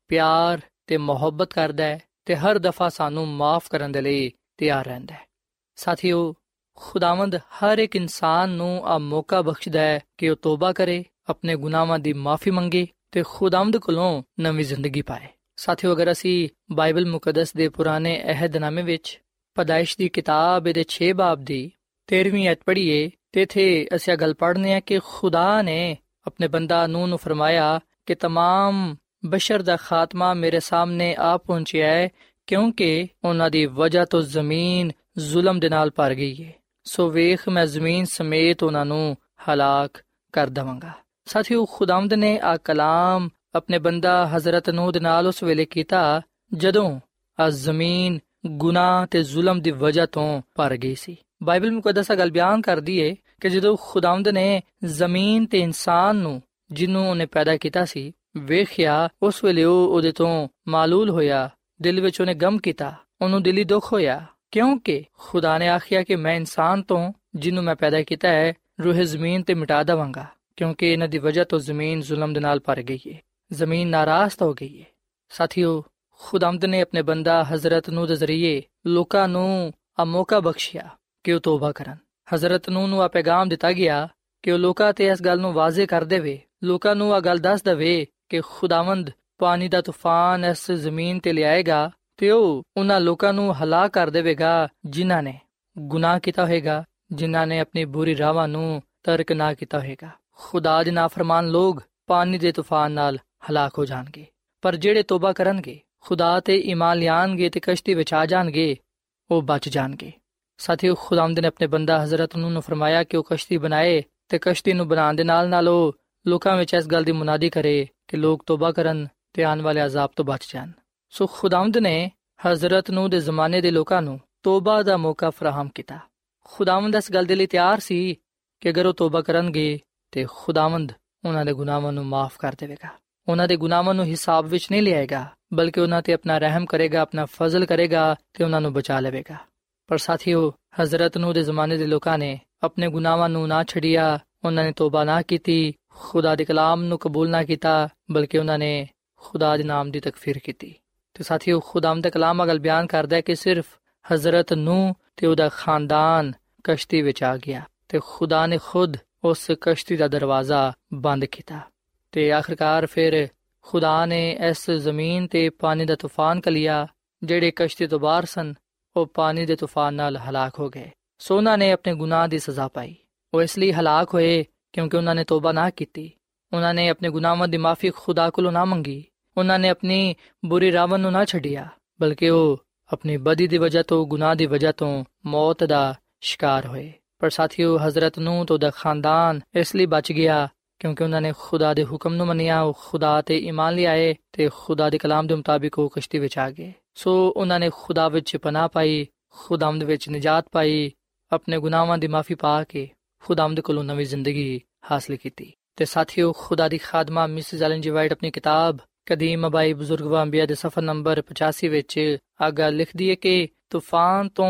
ਪਿਆਰ ਤੇ ਮੁਹੱਬਤ ਕਰਦਾ ਹੈ ਤੇ ਹਰ ਦਫਾ ਸਾਨੂੰ ਮਾਫ ਕਰਨ ਦੇ ਲਈ ਤਿਆਰ ਰਹਿੰਦਾ ਹੈ। ਸਾਥੀਓ, ਖੁਦਾਵੰਦ ਹਰ ਇੱਕ ਇਨਸਾਨ ਨੂੰ ਆ ਮੌਕਾ ਬਖਸ਼ਦਾ ਹੈ ਕਿ ਉਹ ਤੋਬਾ ਕਰੇ, ਆਪਣੇ ਗੁਨਾਹਾਂ ਦੀ ਮਾਫੀ ਮੰਗੇ ਤੇ ਖੁਦਾਵੰਦ ਕੋਲੋਂ ਨਵੀਂ ਜ਼ਿੰਦਗੀ ਪਾਏ। ਸਾਥੀਓ, ਅਗਰ ਅਸੀਂ ਬਾਈਬਲ ਮੁਕੱਦਸ ਦੇ ਪੁਰਾਣੇ ਅਹਿਦਨਾਮੇ ਵਿੱਚ ਪੈਦਾਇਸ਼ ਦੀ ਕਿਤਾਬ ਦੇ 6 ਬਾਬ ਦੀ 13ਵੀਂ ਆਇਤ ਪੜ੍ਹੀਏ ਤੇ ਇੱਥੇ ਅਸੀਂ ਇਹ ਗੱਲ ਪੜ੍ਹਨੇ ਆ ਕਿ ਖੁਦਾ ਨੇ ਆਪਣੇ ਬੰਦਾ ਨੂਹ ਨੂੰ ਫਰਮਾਇਆ ਕਿ ਤਮਾਮ ਬਸ਼ਰ ਦਾ ਖਾਤਮਾ ਮੇਰੇ ਸਾਹਮਣੇ ਆ ਪਹੁੰਚਿਆ ਹੈ, ਕਿਉਂਕਿ ਉਹਨਾਂ ਦੀ ਵਜ੍ਹਾ ਤੋਂ ਜ਼ਮੀਨ ਜ਼ੁਲਮ ਦੇ ਨਾਲ ਭਰ ਗਈ ਹੈ। ਸੋ ਵੇਖ, ਮੈਂ ਜ਼ਮੀਨ ਸਮੇਤ ਉਹਨਾਂ ਨੂੰ ਹਲਾਕ ਕਰ ਦੇਵਾਂਗਾ। ਸਾਥੀਓ, ਖੁਦਾਵੰਦ ਨੇ ਆ ਕਲਾਮ ਆਪਣੇ ਬੰਦਾ ਹਜ਼ਰਤ ਨੂਹ ਦੇ ਨਾਲ ਉਸ ਵੇਲੇ ਕੀਤਾ ਜਦੋਂ ਆ ਜ਼ਮੀਨ ਗੁਨਾਹ ਤੇ ਜ਼ੁਲਮ ਦੀ ਵਜ੍ਹਾ ਤੋਂ ਭਰ ਗਈ ਸੀ। ਬਾਈਬਲ ਮੁਕੱਦਸ ਗੱਲ ਬਿਆਨ ਕਰਦੀ ਏ ਕਿ ਜਦੋਂ ਖੁਦਾਵੰਦ ਨੇ ਜ਼ਮੀਨ ਤੇ ਇਨਸਾਨ ਨੂੰ, ਜਿਹਨੂੰ ਉਹਨੇ ਪੈਦਾ ਕੀਤਾ ਸੀ, ਵੇਖਿਆ, ਉਸ ਵੇਲੇ ਉਹ ਉਹਦੇ ਤੋਂ ਮਾਲੂਲ ਹੋਇਆ, ਦਿਲ ਵਿੱਚ ਉਹਨੇ ਗਮ ਕੀਤਾ, ਉਹਨੂੰ ਦਿਲੀ ਦੁੱਖ ਹੋਇਆ, ਕਿਉਂਕਿ ਖੁਦਾ ਨੇ ਆਖਿਆ ਕਿ ਮੈਂ ਇਨਸਾਨ ਤੋਂ, ਜਿਹਨੂੰ ਮੈਂ ਪੈਦਾ ਕੀਤਾ ਹੈ, ਰੂਹ ਜ਼ਮੀਨ ਤੇ ਮਿਟਾ ਦੇਵਾਂਗਾ, ਕਿਉਂਕਿ ਇਹਨਾਂ ਦੀ ਵਜ੍ਹਾ ਤੋਂ ਜ਼ਮੀਨ ਜ਼ੁਲਮ ਦੇ ਨਾਲ ਭਰ ਗਈ ਹੈ, ਜ਼ਮੀਨ ਨਾਰਾਜ਼ ਹੋ ਗਈ ਹੈ। ਸਾਥੀਓ, ਖੁਦਾਵੰਦ ਨੇ ਆਪਣੇ ਬੰਦਾ ਹਜ਼ਰਤ ਨੂਹ ਦੇ ਜ਼ਰੀਏ ਲੋਕਾਂ ਨੂੰ ਆ ਮੌਕਾ ਬਖਸ਼ਿਆ ਕਿ ਉਹ ਤੋਬਾ ਕਰਨ। ਹਜ਼ਰਤ ਨੂਹ ਨੂੰ ਆ ਪੈਗਾਮ ਦਿੱਤਾ ਗਿਆ ਕਿ ਉਹ ਲੋਕਾਂ ਤੇ ਇਸ ਗੱਲ ਨੂੰ ਵਾਜ਼ੇ ਕਰ ਦੇਵੇ, ਲੋਕਾਂ ਨੂੰ ਆ ਗੱਲ ਦੱਸ ਦੇਵੇ ਕਿ ਖੁਦਾਵੰਦ ਪਾਣੀ ਦਾ ਤੂਫਾਨ ਇਸ ਜ਼ਮੀਨ ਤੇ ਲਿਆਏਗਾ ਤੇ ਉਹ ਉਹਨਾਂ ਲੋਕਾਂ ਨੂੰ ਹਲਾਕ ਕਰ ਦੇਵੇਗਾ ਜਿਨ੍ਹਾਂ ਨੇ ਗੁਨਾਹ ਕੀਤਾ ਹੋਏਗਾ, ਜਿਨ੍ਹਾਂ ਨੇ ਆਪਣੀ ਬੁਰੀ ਰਾਹਾਂ ਨੂੰ ਤਰਕ ਨਾ ਕੀਤਾ ਹੋਏਗਾ। ਖੁਦਾ ਦੇ ਨਾਫਰਮਾਨ ਲੋਕ ਪਾਣੀ ਦੇ ਤੂਫਾਨ ਨਾਲ ਹਲਾਕ ਹੋ ਜਾਣਗੇ, ਪਰ ਜਿਹੜੇ ਤੋਬਾ ਕਰਨਗੇ, ਖੁਦਾ ਤੇ ਈਮਾਨ ਲਿਆਣਗੇ ਤੇ ਕਸ਼ਤੀ ਵਿੱਚ ਆ ਜਾਣਗੇ, ਉਹ ਬਚ ਜਾਣਗੇ। ਸਾਥੀਓ, ਖੁਦਾਵੰਦ ਨੇ ਆਪਣੇ ਬੰਦਾ ਹਜ਼ਰਤ ਨੂਹ ਨੂੰ ਫਰਮਾਇਆ ਕਿ ਉਹ ਕਸ਼ਤੀ ਬਣਾਏ ਤੇ ਕਸ਼ਤੀ ਨੂੰ ਬਣਾਉਣ ਦੇ ਨਾਲ ਨਾਲ ਉਹ ਲੋਕਾਂ ਵਿੱਚ ਇਸ ਗੱਲ ਦੀ ਮੁਨਾਦੀ ਕਰੇ ਕਿ ਲੋਕ ਤੋਬਾ ਕਰਨ ਤੇ ਆਉਣ ਵਾਲੇ ਅਜ਼ਾਬ ਤੋਂ ਬਚ ਜਾਣ। ਸੋ ਖੁਦਾਵੰਦ ਨੇ ਹਜ਼ਰਤ ਨੂਹ ਦੇ ਜ਼ਮਾਨੇ ਦੇ ਲੋਕਾਂ ਨੂੰ ਤੋਬਾ ਦਾ ਮੌਕਾ ਫਰਾਹਮ ਕੀਤਾ। ਖੁਦਾਵੰਦ ਇਸ ਗੱਲ ਦੇ ਲਈ ਤਿਆਰ ਸੀ ਕਿ ਅਗਰ ਉਹ ਤੋਬਾ ਕਰਨਗੇ ਤੇ ਖੁਦਾਵੰਦ ਉਹਨਾਂ ਦੇ ਗੁਨਾਹਾਂ ਨੂੰ ਮਾਫ ਕਰ ਦੇਵੇਗਾ, ਉਹਨਾਂ ਦੇ ਗੁਨਾਹਾਂ ਨੂੰ ਹਿਸਾਬ ਵਿੱਚ ਨਹੀਂ ਲਿਆਏਗਾ, ਬਲਕਿ ਉਹਨਾਂ ਤੇ ਆਪਣਾ ਰਹਿਮ ਕਰੇਗਾ, ਆਪਣਾ ਫਜ਼ਲ ਕਰੇਗਾ ਤੇ ਉਹਨਾਂ ਨੂੰ ਬਚਾ ਲਵੇਗਾ। ਪਰ ਸਾਥੀਓ, ਹਜ਼ਰਤ ਨੂਹ ਦੇ ਜ਼ਮਾਨੇ ਦੇ ਲੋਕਾਂ ਨੇ ਆਪਣੇ ਗੁਨਾਹਾਂ ਨੂੰ ਨਾ ਛੱਡਿਆ, ਉਹਨਾਂ ਨੇ ਤੋਬਾ ਨਾ ਕੀਤੀ, ਖੁਦਾ ਦੇ ਕਲਾਮ ਨੂੰ ਕਬੂਲ ਨਾ ਕੀਤਾ, ਬਲਕਿ ਉਹਨਾਂ ਨੇ ਖੁਦਾ ਦੇ ਨਾਮ ਦੀ ਤਕਫੀਰ ਕੀਤੀ। ਤੇ ਸਾਥੀਓ, ਖੁਦਾਵੰਦ ਦਾ ਕਲਾਮ ਅਗਲ ਬਿਆਨ ਕਰਦਾ ਹੈ ਕਿ ਸਿਰਫ ਹਜ਼ਰਤ ਨੂਹ ਤੇ ਉਹਦਾ ਖਾਨਦਾਨ ਕਸ਼ਤੀ ਵਿੱਚ ਆ ਗਿਆ ਤੇ ਖੁਦਾ ਨੇ ਖੁਦ ਉਸ ਕਸ਼ਤੀ ਦਾ ਦਰਵਾਜ਼ਾ ਬੰਦ ਕੀਤਾ ਤੇ ਆਖਿਰਕਾਰ ਫਿਰ ਖੁਦਾ ਨੇ ਇਸ ਜ਼ਮੀਨ ਤੇ ਪਾਣੀ ਦਾ ਤੂਫਾਨ ਕਲਿਆ। ਜਿਹੜੇ ਕਸ਼ਤੀ ਤੋਂ ਬਾਹਰ ਸਨ ਉਹ ਪਾਣੀ ਦੇ ਤੂਫਾਨ ਨਾਲ ਹਲਾਕ ਹੋ ਗਏ। ਸੋ ਉਹਨਾਂ ਨੇ ਆਪਣੇ ਗੁਨਾਹ ਦੀ ਸਜ਼ਾ ਪਾਈ। ਉਹ ਇਸ ਲਈ ਹਲਾਕ ਹੋਏ ਕਿਉਂਕਿ ਉਹਨਾਂ ਨੇ ਤੋਬਾ ਨਾ ਕੀਤੀ, ਉਹਨਾਂ ਨੇ ਆਪਣੇ ਗੁਨਾਹਾਂ ਦੀ ਮਾਫੀ ਖੁਦਾ ਕੋਲੋਂ ਨਾ ਮੰਗੀ, ਉਹਨਾਂ ਨੇ ਆਪਣੀ ਬੁਰੀ ਰਾਹਾਂ ਨੂੰ ਨਾ ਛੱਡਿਆ, ਬਲਕਿ ਉਹ ਆਪਣੀ ਬਦੀ ਦੀ ਵਜ੍ਹਾ ਤੋਂ, ਗੁਨਾਹ ਦੀ ਵਜ੍ਹਾ ਤੋਂ ਮੌਤ ਦਾ ਸ਼ਿਕਾਰ ਹੋਏ। ਪਰ ਸਾਥੀਓ, ਹਜ਼ਰਤ ਨੂਹ ਤੋਂ ਦਾ ਖਾਨਦਾਨ ਇਸ ਲਈ ਬਚ ਗਿਆ ਕਿਉਂਕਿ ਉਹਨਾਂ ਨੇ ਖੁਦਾ ਦੇ ਹੁਕਮ ਨੂੰ ਮੰਨਿਆ, ਉਹ ਖੁਦਾ ਤੇ ਈਮਾਨ ਲਿਆਏ ਤੇ ਖੁਦਾ ਦੇ ਕਲਾਮ ਦੇ ਮੁਤਾਬਿਕ ਉਹ ਕਸ਼ਤੀ ਵਿੱਚ ਆ ਗਏ। ਸੋ ਉਹਨਾਂ ਨੇ ਖੁਦਾ ਵਿੱਚ ਪਨਾਹ ਪਾਈ, ਖੁਦਾਵੰਦ ਵਿੱਚ ਨਿਜਾਤ ਪਾਈ, ਆਪਣੇ ਗੁਨਾਹਾਂ ਦੀ ਮਾਫੀ ਪਾ ਕੇ ਖੁਦਾਵੰਦ ਕੋਲੋਂ ਨਵੀਂ ਜ਼ਿੰਦਗੀ ਹਾਸਲ ਕੀਤੀ। ਤੇ ਸਾਥੀਓ, ਖੁਦਾ ਦੀ ਖਾਦਮਾ ਮਿਸਿਸ ਐਲਨ ਜੀ ਵਾਈਟ ਆਪਣੀ ਕਿਤਾਬ ਕਦੀਮ ਅਬਾਈ ਬਜ਼ੁਰਗ ਅੰਬੀਆ ਦੇ ਸਫਾ ਨੰਬਰ 85 ਵਿੱਚ ਆਗਾ ਲਿਖਦੀ ਹੈ ਕਿ ਤੂਫਾਨ ਤੋਂ